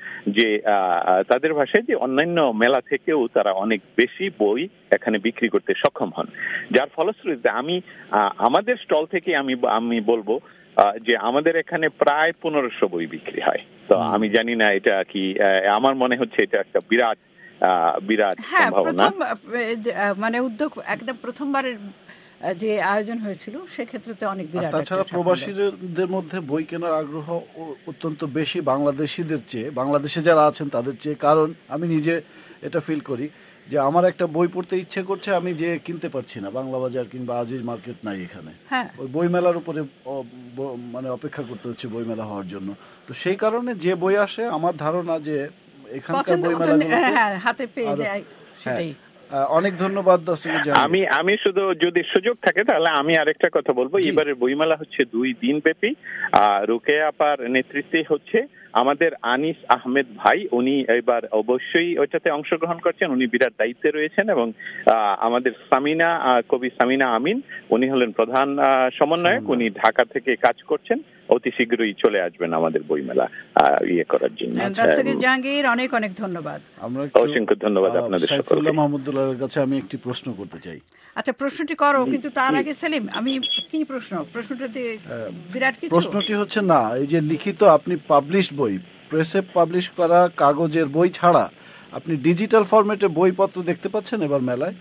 তাদের ভাষায় যে অন্যান্য মেলা থেকেও তারা অনেক বেশি বই এখানে বিক্রি করতে সক্ষম হন। যার ফলশ্রুতিতে আমাদের স্টল থেকে আমি বলবো যে আমাদের এখানে প্রায় 1500 বই বিক্রি হয়। তো আমি জানি না এটা কি, আমার মনে হচ্ছে এটা একটা বিরাট সম্ভাবনা। মানে উদ্যোগ একদম প্রথমবারের যে আয়োজন হয়েছিল সেক্ষেত্রে তো অনেক বিরাট। তাছাড়া প্রবাসীদের মধ্যে বই কেনার আগ্রহ অত্যন্ত বেশি বাংলাদেশিদের চেয়ে, বাংলাদেশে যারা আছেন তাদের চেয়ে। কারণ আমি নিজে এটা ফিল করি যে আমার একটা বই পড়তে ইচ্ছে করছে, আমি যে কিনতে পারছি না, বাংলা বাজার কিংবা আজিজ মার্কেট নাই এখানে, ওই বইমেলার উপরে মানে অপেক্ষা করতে হচ্ছে বইমেলা হওয়ার জন্য। তো সেই কারণে যে বই আসে, আমার ধারণা যে এখানকার বইমেলাগুলোতে হাতে পেয়ে যায় সেটাই। অনেক ধন্যবাদ দস্তগীর জাহাঙ্গীর। আমি শুধু যদি সুযোগ থাকে তাহলে আমি আরেকটা কথা বলবো। এবারের বইমেলা হচ্ছে 2 দিন ব্যাপী। রোকেয়া আপার নেতৃত্বে হচ্ছে আমাদের আনিস আহমেদ ভাই, উনি এবার অবশ্যই ওইটাতে অংশগ্রহণ করছেন, উনি বিরাট দায়িত্বে রয়েছেন। এবং আমাদের কবি সামিনা আমিন, উনি হলেন প্রধান সমন্বয়ক, উনি ঢাকা থেকে কাজ করছেন, অতি শীঘ্রই চলে আসবেন আমাদের বইমেলা করার জন্য। জাহাঙ্গীর, অনেক অনেক ধন্যবাদ। অসংখ্য ধন্যবাদ আপনাদের সকলকে। মাহমুদুল্লাহর কাছে আমি একটি প্রশ্ন করতে চাই। আচ্ছা, প্রশ্নটি করো, কিন্তু তার আগে সেলিম, আমি কি প্রশ্নটাতে বিরাট কিছু? প্রশ্নটি হচ্ছে, না, এই যে লিখিত আপনি পাবলিশ বই, প্রেসে পাবলিশ করা কাগজের বই ছাড়া আপনি ডিজিটাল ফরম্যাটে বইপত্র দেখতে পাচ্ছেন এবার মেলায়?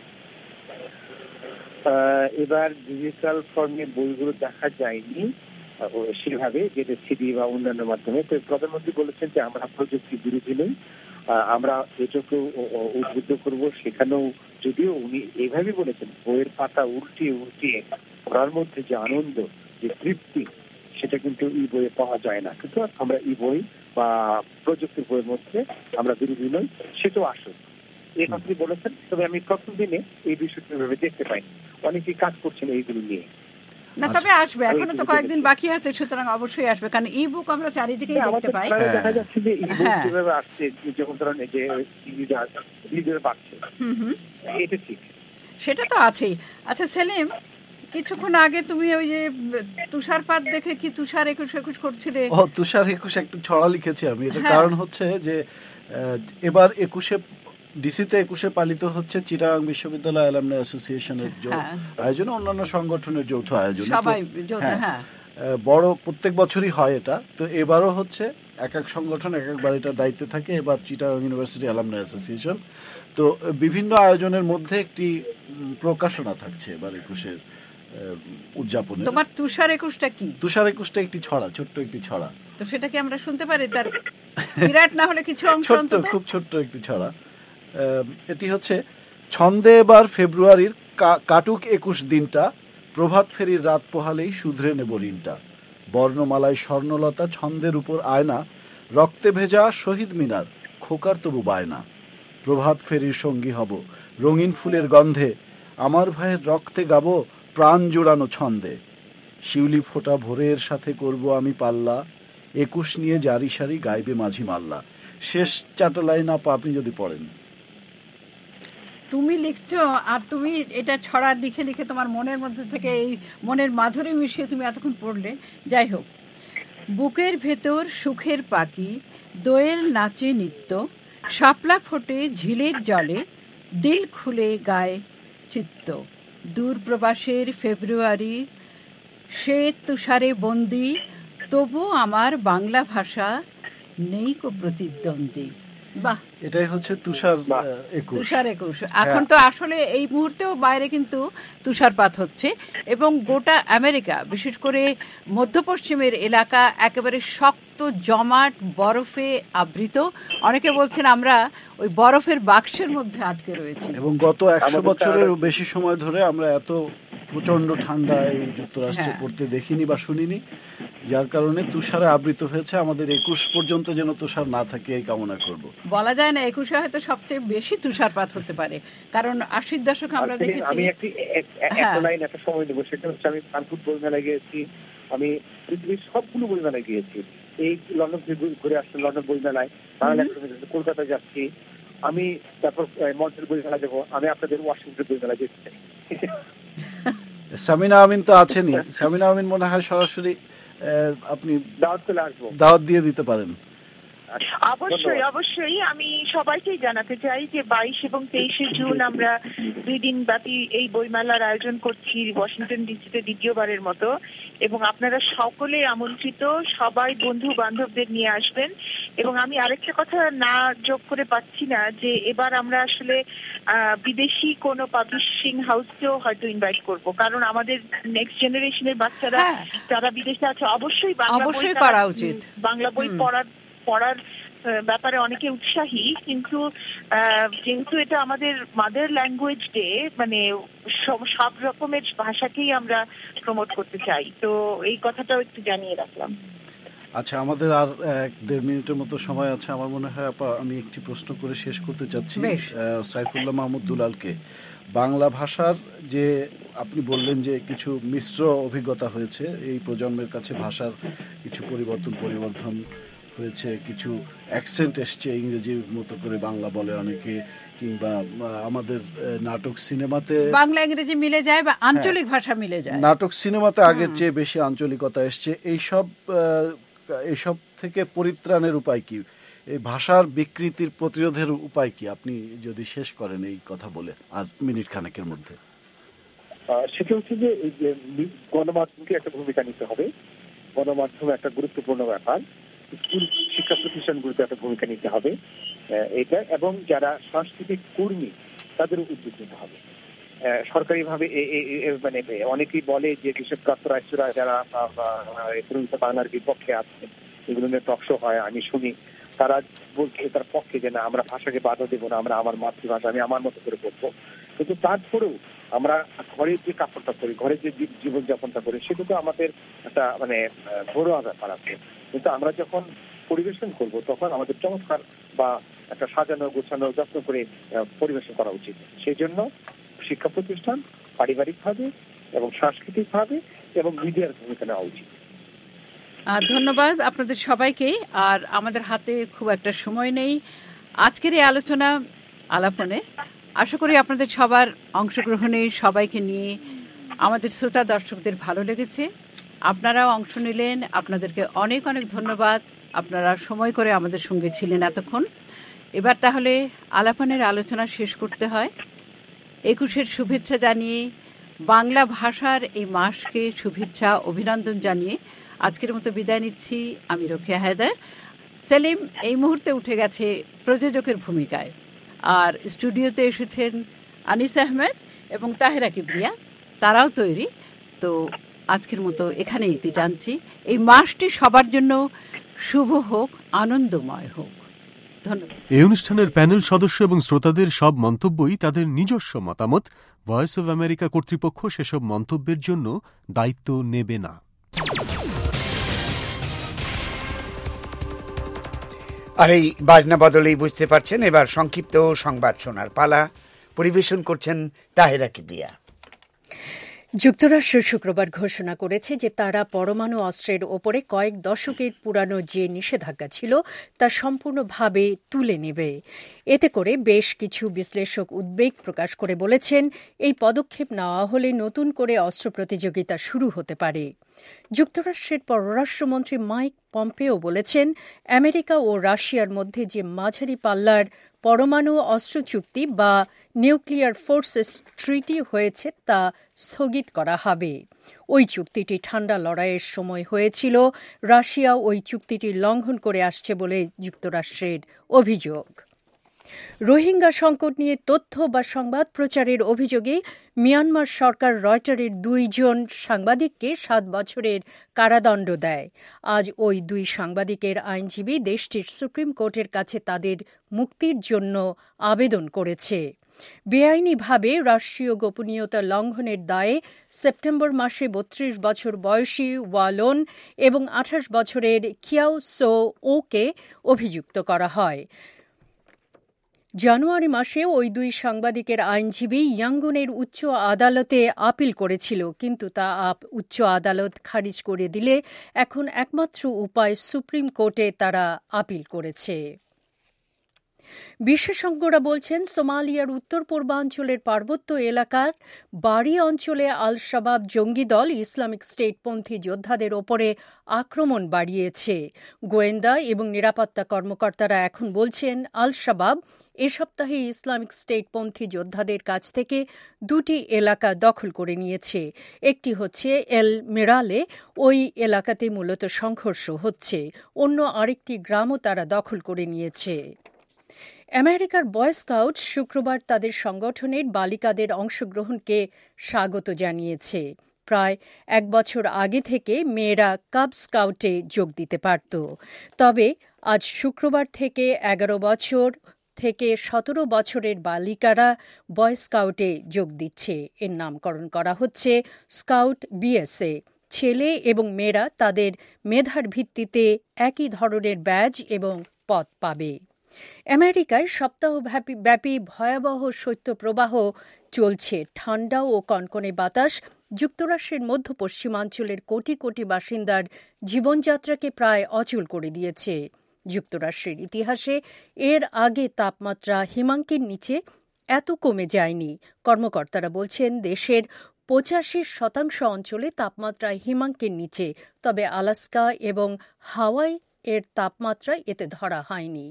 এবার ডিজিটাল ফর্মে বইগুলো দেখা যায়নি সেভাবে, যেটা সিডি বা অন্যান্য মাধ্যমে। তো প্রধানমন্ত্রী বলেছেন যে আমরা প্রযুক্তি বিরোধী নই, আমরা এটাকে উদ্বুদ্ধ করবো। সেখানেও যদিও উনি এইভাবে বলেছেন, বইয়ের পাতা উল্টিয়ে পড়ার মধ্যে যে আনন্দ, যে তৃপ্তি, সেটা কিন্তু ই বইয়ে পাওয়া যায় না। কিন্তু আমরা ই বই বা প্রযুক্তির বইয়ের মধ্যে আমরা বিরোধী নই, সেটাও আসুক, এই কথাটি বলেছেন। তবে আমি প্রথম দিনে এই বিষয়টি ভেবে দেখতে পাইনি, অনেকেই কাজ করছেন এইগুলো নিয়ে। না, তবে আসবে, এখনো তো কয়েকদিন বাকি আছে, সুতরাং অবশ্যই আসবে, কারণ ই বুক আমরা চারিদিকেই দেখতে পাই। দেখা যাচ্ছে যে ই বুক কিভাবে আসছে, যেমন ধরেন যে রিডার বাড়ছে, এটা ঠিক, সেটা তো আছেই। আচ্ছা সেলিম, কিছুক্ষণ আগে তুমি ওই যে তুষারপাত দেখে কি তুষার 21 করছিলে? তুষার 21 একটা ছড়া লিখেছি আমি। এটা কারণ হচ্ছে যে এবার 21 ডিসিতে 21 পালিত হচ্ছে চিটাগাং বিশ্ববিদ্যালয় অ্যালামনাই অ্যাসোসিয়েশনের আয়োজনে, অন্যান্য সংগঠনের যৌথ আয়োজন, বড় প্রত্যেক বছরই হয় এটা। তো এবারও হচ্ছে এক এক সংগঠন এক একবার এটার দায়িত্বে থাকে। এবার চিটাগাং ইউনিভার্সিটি অ্যালামনাই অ্যাসোসিয়েশন। তো বিভিন্ন আয়োজনের মধ্যে একটি প্রকাশনা থাকছে এবার 21-এর উদযাপনে। তোমার তুষার 21টা কি? তুষার 21টা একটি ছড়া, ছোট্ট একটি ছড়া। তো সেটা কি আমরা শুনতে পারি? তার বিরাট না হলে কিছু অংশ, খুব ছোট্ট একটি ছড়া। এটি হচ্ছে: ছন্দে এবার ফেব্রুয়ারির কাটুক 21 দিনটা, প্রভাত ফেরির রাত পোহালেই শুধরে নেব ঋণটা। বর্ণমালায় স্বর্ণলতা, ছন্দের উপর আয়না, রক্তে ভেজা শহীদ মিনার, খোকার তবু বায়না। প্রভাত ফেরির সঙ্গী হব রঙিন ফুলের গন্ধে, আমার ভাইয়ের রক্তে গাবো প্রাণ জোড়ানো ছন্দে। শিউলি ফোটা ভোরের সাথে করব আমি পাল্লা, 21 নিয়ে জারি সারি গাইবে মাঝি মাল্লা। শেষ চারটা লাইন আপনি যদি পড়েন। তুমি লিখছো, আর তুমি এটা ছড়া লিখে লিখে তোমার মনের মধ্যে থেকে এই মনের মাধুরী মিশিয়ে তুমি এতক্ষণ পড়লে। যাই হোক, বুকের ভেতর সুখের পাখি, দোয়েল নাচে নিত্য, শাপলা ফোটে ঝিলের জলে, দিল খুলে গায়ে চিত্ত। দূর প্রবাসের ফেব্রুয়ারি, শ্বেত তুষারে বন্দি, তবু আমার বাংলা ভাষা নেই কো প্রতিদ্বন্দ্বী। বাহ, এটাই হচ্ছে তুষার 21। এখন তো আসলে এই মুহূর্তেও বাইরে কিন্তু তুষারপাত হচ্ছে, এবং গোটা আমেরিকা, বিশেষ করে মধ্য পশ্চিমের এলাকা একেবারে শক্ত জমাট বরফে আবৃত। অনেকে বলছেন আমরা ওই বরফের বাক্সের মধ্যে আটকে রয়েছি। এবং গত 100 বছরের বেশি সময় ধরে আমরা এত প্রচন্ড ঠান্ডা এই যুক্তরাষ্ট্রে পড়তে দেখিনি বা শুনিনি, যার কারণে তুষারে আবৃত হয়েছে। আমাদের 21 পর্যন্ত যেন তুষার না থাকে এই কামনা করব। বলা যায় না 21-এ হয়তো সবচেয়ে বেশি তুষারপাত হতে পারে, কারণ 80-র দশক আমরা দেখেছি। আমি একটা সময় দেবো, সেটা হচ্ছে আমি ফ্রাঙ্কফুর্ট বইমেলায় গিয়েছি, আমি পৃথিবীর সবগুলো বইমেলায় গিয়েছি। এই লন্ডন ঘুরে আসছি, লন্ডন বইমেলায়, বাংলা কলকাতা যাচ্ছি আমি, তারপর মঞ্চের বইমেলা যাবো আমি, আপনাদের ওয়াশিংটন বইমেলা যেতে চাই। সামিনা আমিন তো আছেনই, সামিনা আমিন মনে হয় সরাসরি আপনি দাওয়াত দিয়ে দিতে পারেন। অবশ্যই অবশ্যই, আমি সবাইকেই জানাতে চাই যে 22 এবং 23 জুন আমরা 2 দিন ব্যাপী এই বইমেলার আয়োজন করছি ওয়াশিংটন ডিসিতে দ্বিতীয়বারের মতো, এবং আপনারা সকলে আমন্ত্রিত, সবাই বন্ধু বান্ধবদের নিয়ে আসবেন। এবং আমি আরেকটা কথা না যোগ করে পাচ্ছি না, যে এবার আমরা আসলে বিদেশি কোনো পাবলিশিং হাউসকেও হয়তো ইনভাইট করব, কারণ আমাদের নেক্সট জেনারেশনের বাচ্চারা যারা বিদেশে আছে অবশ্যই বাংলা বই পড়া উচিত, বাংলা বই পড়ার ব্যাপারে অনেকে উৎসাহী, কিন্তু যেহেতু এটা আমাদের মাদার ল্যাঙ্গুয়েজ ডে, মানে সব রকমের ভাষাকেই আমরা প্রমোট করতে চাই, তো এই কথাটাও একটু জানিয়ে রাখলাম। আচ্ছা, আমাদের আর 1.5 মিনিটের মতো সময় আছে। আমার মনে হয় আমি একটি প্রশ্ন করে শেষ করতে চাচ্ছি সাইফুল্লাহ মাহমুদ দুলালকে। বাংলা ভাষার যে আপনি বললেন যে কিছু মিশ্র অভিজ্ঞতা হয়েছে, এই প্রজন্মের কাছে ভাষার কিছু পরিবর্তন হয়েছে, কিছু অ্যাকসেন্ট এসছে, ইংরেজির মতো করে বাংলা বলে অনেকে, কিংবা আমাদের নাটক সিনেমাতে বাংলা ইংরেজি মিলে যায় বা আঞ্চলিক ভাষা মিলে যায়। নাটক সিনেমাতে আগের চেয়ে বেশি আঞ্চলিকতা এসছে। এইসব থেকে পরিত্রাণের উপায় কি? এই ভাষার বিকৃতির প্রতিরোধের উপায় কি? আপনি যদি শেষ করেন এই কথা বলে আর মিনিট খানেকের মধ্যে। সেটা হচ্ছে যে গণমাধ্যমকে একটা ভূমিকা নিতে হবে। গণমাধ্যম একটা গুরুত্বপূর্ণ ব্যাপার। স্কুল শিক্ষা প্রতিষ্ঠানগুলোতে একটা ভূমিকা নিতে হবে এটা, এবং যারা সাংস্কৃতিক কর্মী তাদের উদ্যোগ নিতে হবে সরকারিভাবে। মানে অনেকেই বলে যে কৃষকপ্রাপ্ত রাষ্ট্ররা যারা বাংলার বিপক্ষে আছে, এগুলো নিয়ে টকশো হয়, আমি শুনি, তারা বলছে তার পক্ষে যে না, আমরা ভাষাকে বাধা দেবো না, আমরা আমার মাতৃভাষা আমি আমার মতো করে বলবো। কিন্তু তারপরেও আমরা ঘরের যে কাপড়টা করি, ঘরের যে জীবনযাপনটা করি, সেটা তো আমাদের একটা মানে ঘরোয়া ব্যাপার আছে। কিন্তু আমরা যখন পরিবেশন করব তখন আমাদের চমৎকার বা একটা সাজানো গোছানো যত্ন করে পরিবেশন করা উচিত। সেই জন্য শিক্ষা প্রতিষ্ঠান পারিবারিকভাবে এবং সাংস্কৃতিকভাবে এবং মিডিয়ার ভূমিকা নেওয়া উচিত। ধন্যবাদ আপনাদের সবাইকে। আর আমাদের হাতে খুব একটা সময় নেই আজকের এই আলাপনে। আশা করি আপনাদের সবার অংশগ্রহণে সবাইকে নিয়ে আমাদের শ্রোতা দর্শকদের ভালো লেগেছে। আপনারাও অংশ নিলেন, আপনাদেরকে অনেক অনেক ধন্যবাদ। আপনারা সময় করে আমাদের সঙ্গে ছিলেন এতক্ষণ। এবার তাহলে আলাপনের আলোচনা শেষ করতে হয়। 21-এর শুভেচ্ছা জানিয়ে, বাংলা ভাষার এই মাসকে শুভেচ্ছা অভিনন্দন জানিয়ে আজকের মতো বিদায় নিচ্ছি। আমি রোকেয়া হায়দার। সেলিম এই মুহূর্তে উঠে গেছে প্রযোজকের ভূমিকায়, আর স্টুডিওতে এসেছেন আনিস আহমেদ এবং তাহেরা কিবরিয়া, তারাও তৈরি। তো আজকের মতো এখানে ইতি টানছি। এই মাসটি সবার জন্য শুভ হোক, আনন্দময় হোক। ধন্যবাদ। এই অনুষ্ঠানের প্যানেল সদস্য এবং শ্রোতাদের সব মন্তব্যই তাদের নিজস্ব মতামত। ভয়েস অব আমেরিকা কর্তৃপক্ষ সেসব মন্তব্যের জন্য দায়িত্ব নেবে না। আর এই বাজনা বদলেই বুঝতে পারছেন এবার সংক্ষিপ্ত সংবাদ শোনার পালা। পরিবেশন করছেন তাহেরা কিবরিয়া। যুক্তরাষ্ট্র শুক্রবার ঘোষণা করেছে যে তারা পরমাণু অস্ত্রের ওপরে কয়েক দশকের পুরানো যে নিষেধাজ্ঞা ছিল তা সম্পূর্ণভাবে তুলে নেবে। এতে করে বেশ কিছু বিশ্লেষক উদ্বেগ প্রকাশ করে বলেছেন, এই পদক্ষেপ নেওয়া হলে নতুন করে অস্ত্র প্রতিযোগিতা শুরু হতে পারে। যুক্তরাষ্ট্রের পররাষ্ট্রমন্ত্রী মাইক পম্পেও বলেছেন, আমেরিকা ও রাশিয়ার মধ্যে যে মাঝারি পাল্লার পরমাণু অস্ত্র চুক্তি বা নিউক্লিয়ার ফোর্সেস ট্রিটি হয়েছে তা স্থগিত করা হবে। ওই চুক্তিটি ঠান্ডা লড়াইয়ের সময় হয়েছিল। রাশিয়া ওই চুক্তিটি লঙ্ঘন করে আসছে বলে যুক্তরাষ্ট্রের অভিযোগ। রোহিঙ্গা সংকট নিয়ে তথ্য বা সংবাদ প্রচারের অভিযোগে মিয়ানমার সরকার রয়টারের 2 জন সাংবাদিককে 7 বছরের কারাদণ্ড দেয়। আজ ওই 2 সাংবাদিকের আইনজীবী দেশটির সুপ্রিম কোর্টের কাছে তাদের মুক্তির জন্য আবেদন করেছে। বেআইনিভাবে রাষ্ট্রীয় গোপনীয়তা লঙ্ঘনের দায়ে সেপ্টেম্বর মাসে 32 বছর বয়সী ওয়ালোন এবং 28 বছরের খিয়াও সো ওকে অভিযুক্ত করা হয়। জানুয়ারি মাসে ওই 2 সাংবাদিকের আইনজীবী ইয়াঙ্গুনের উচ্চ আদালতে আপিল করেছিল, কিন্তু তা উচ্চ আদালত খারিজ করে দিলে এখন একমাত্র উপায় সুপ্রিম কোর্টে তারা আপিল করেছে। বিশেষজ্ঞরা বলছেন, সোমালিয়ার উত্তর পূর্বাঞ্চলের পার্বত্য এলাকার বাড়ি অঞ্চলে আল শাবাব জঙ্গি দল ইসলামিক স্টেটপন্থী যোদ্ধাদের ওপরে আক্রমণ বাড়িয়েছে। গোয়েন্দা এবং নিরাপত্তা কর্মকর্তারা এখন বলছেন, আল শাবাব এ সপ্তাহে ইসলামিক স্টেটপন্থী যোদ্ধাদের কাছ থেকে 2টি এলাকা দখল করে নিয়েছে। একটি হচ্ছে এল মেরালে, ওই এলাকাতে মূলত সংঘর্ষ হচ্ছে। অন্য আরেকটি গ্রামও তারা দখল করে নিয়েছে। আমেরিকার বয় স্কাউট শুক্রবার তাদের সংগঠনের বালিকাদের অংশগ্রহণকে স্বাগত জানিয়েছে। প্রায় 1 বছর আগে থেকে মেয়েরা কাব স্কাউটে যোগ দিতে পারত, তবে আজ শুক্রবার থেকে 11 বছর থেকে 17 বছরের বালিকারা বয় স্কাউটে যোগ দিচ্ছে। এর নামকরণ করা হচ্ছে স্কাউট বিএসএ। ছেলে এবং মেয়েরা তাদের মেধার ভিত্তিতে একই ধরনের ব্যাজ এবং পদ পাবে। আমেরিকায় সপ্তাহব্যাপী ভয়াবহ শৈত্যপ্রবাহ চলছে। ঠান্ডা ও কনকনে বাতাস যুক্তরাষ্ট্রের মধ্য পশ্চিমাঞ্চলের কোটি কোটি বাসিন্দার জীবনযাত্রাকে প্রায় অচল করে দিয়েছে। যুক্তরাষ্ট্রের ইতিহাসে এর আগে তাপমাত্রা হিমাঙ্কের নিচে এত কমে যায়নি। কর্মকর্তারা বলছেন, দেশের 85% অঞ্চলে তাপমাত্রা হিমাঙ্কের নিচে, তবে আলাস্কা এবং হাওয়াই এর তাপমাত্রা এতে ধরা হয়নি।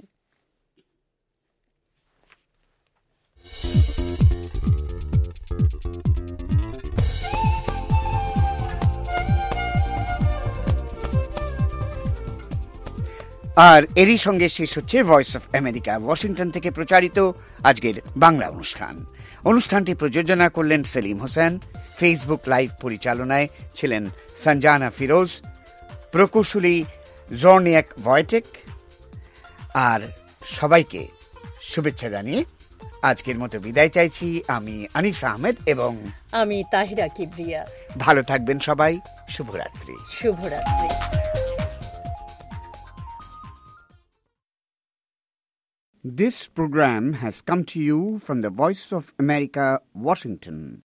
আর এরই সঙ্গে শেষ হচ্ছে ভয়েস অফ আমেরিকা ওয়াশিংটন থেকে প্রচারিত আজকের বাংলা অনুষ্ঠানটি প্রযোজনা করলেন সেলিম হোসেন। ফেসবুক লাইভ পরিচালনায় ছিলেন সঞ্জানা ফিরোজ, প্রকৌশলী জর্নিয়াক ভয়েটেক। আর সবাইকে শুভেচ্ছা জানিয়ে আজকের মতো বিদায় চাইছি। আমি আনিস আহমেদ এবং আমি তাহিরা কিবরিয়া। ভালো থাকবেন সবাই। শুভরাত্রি। শুভরাত্রি। This program has come to you from the Voice of America, Washington.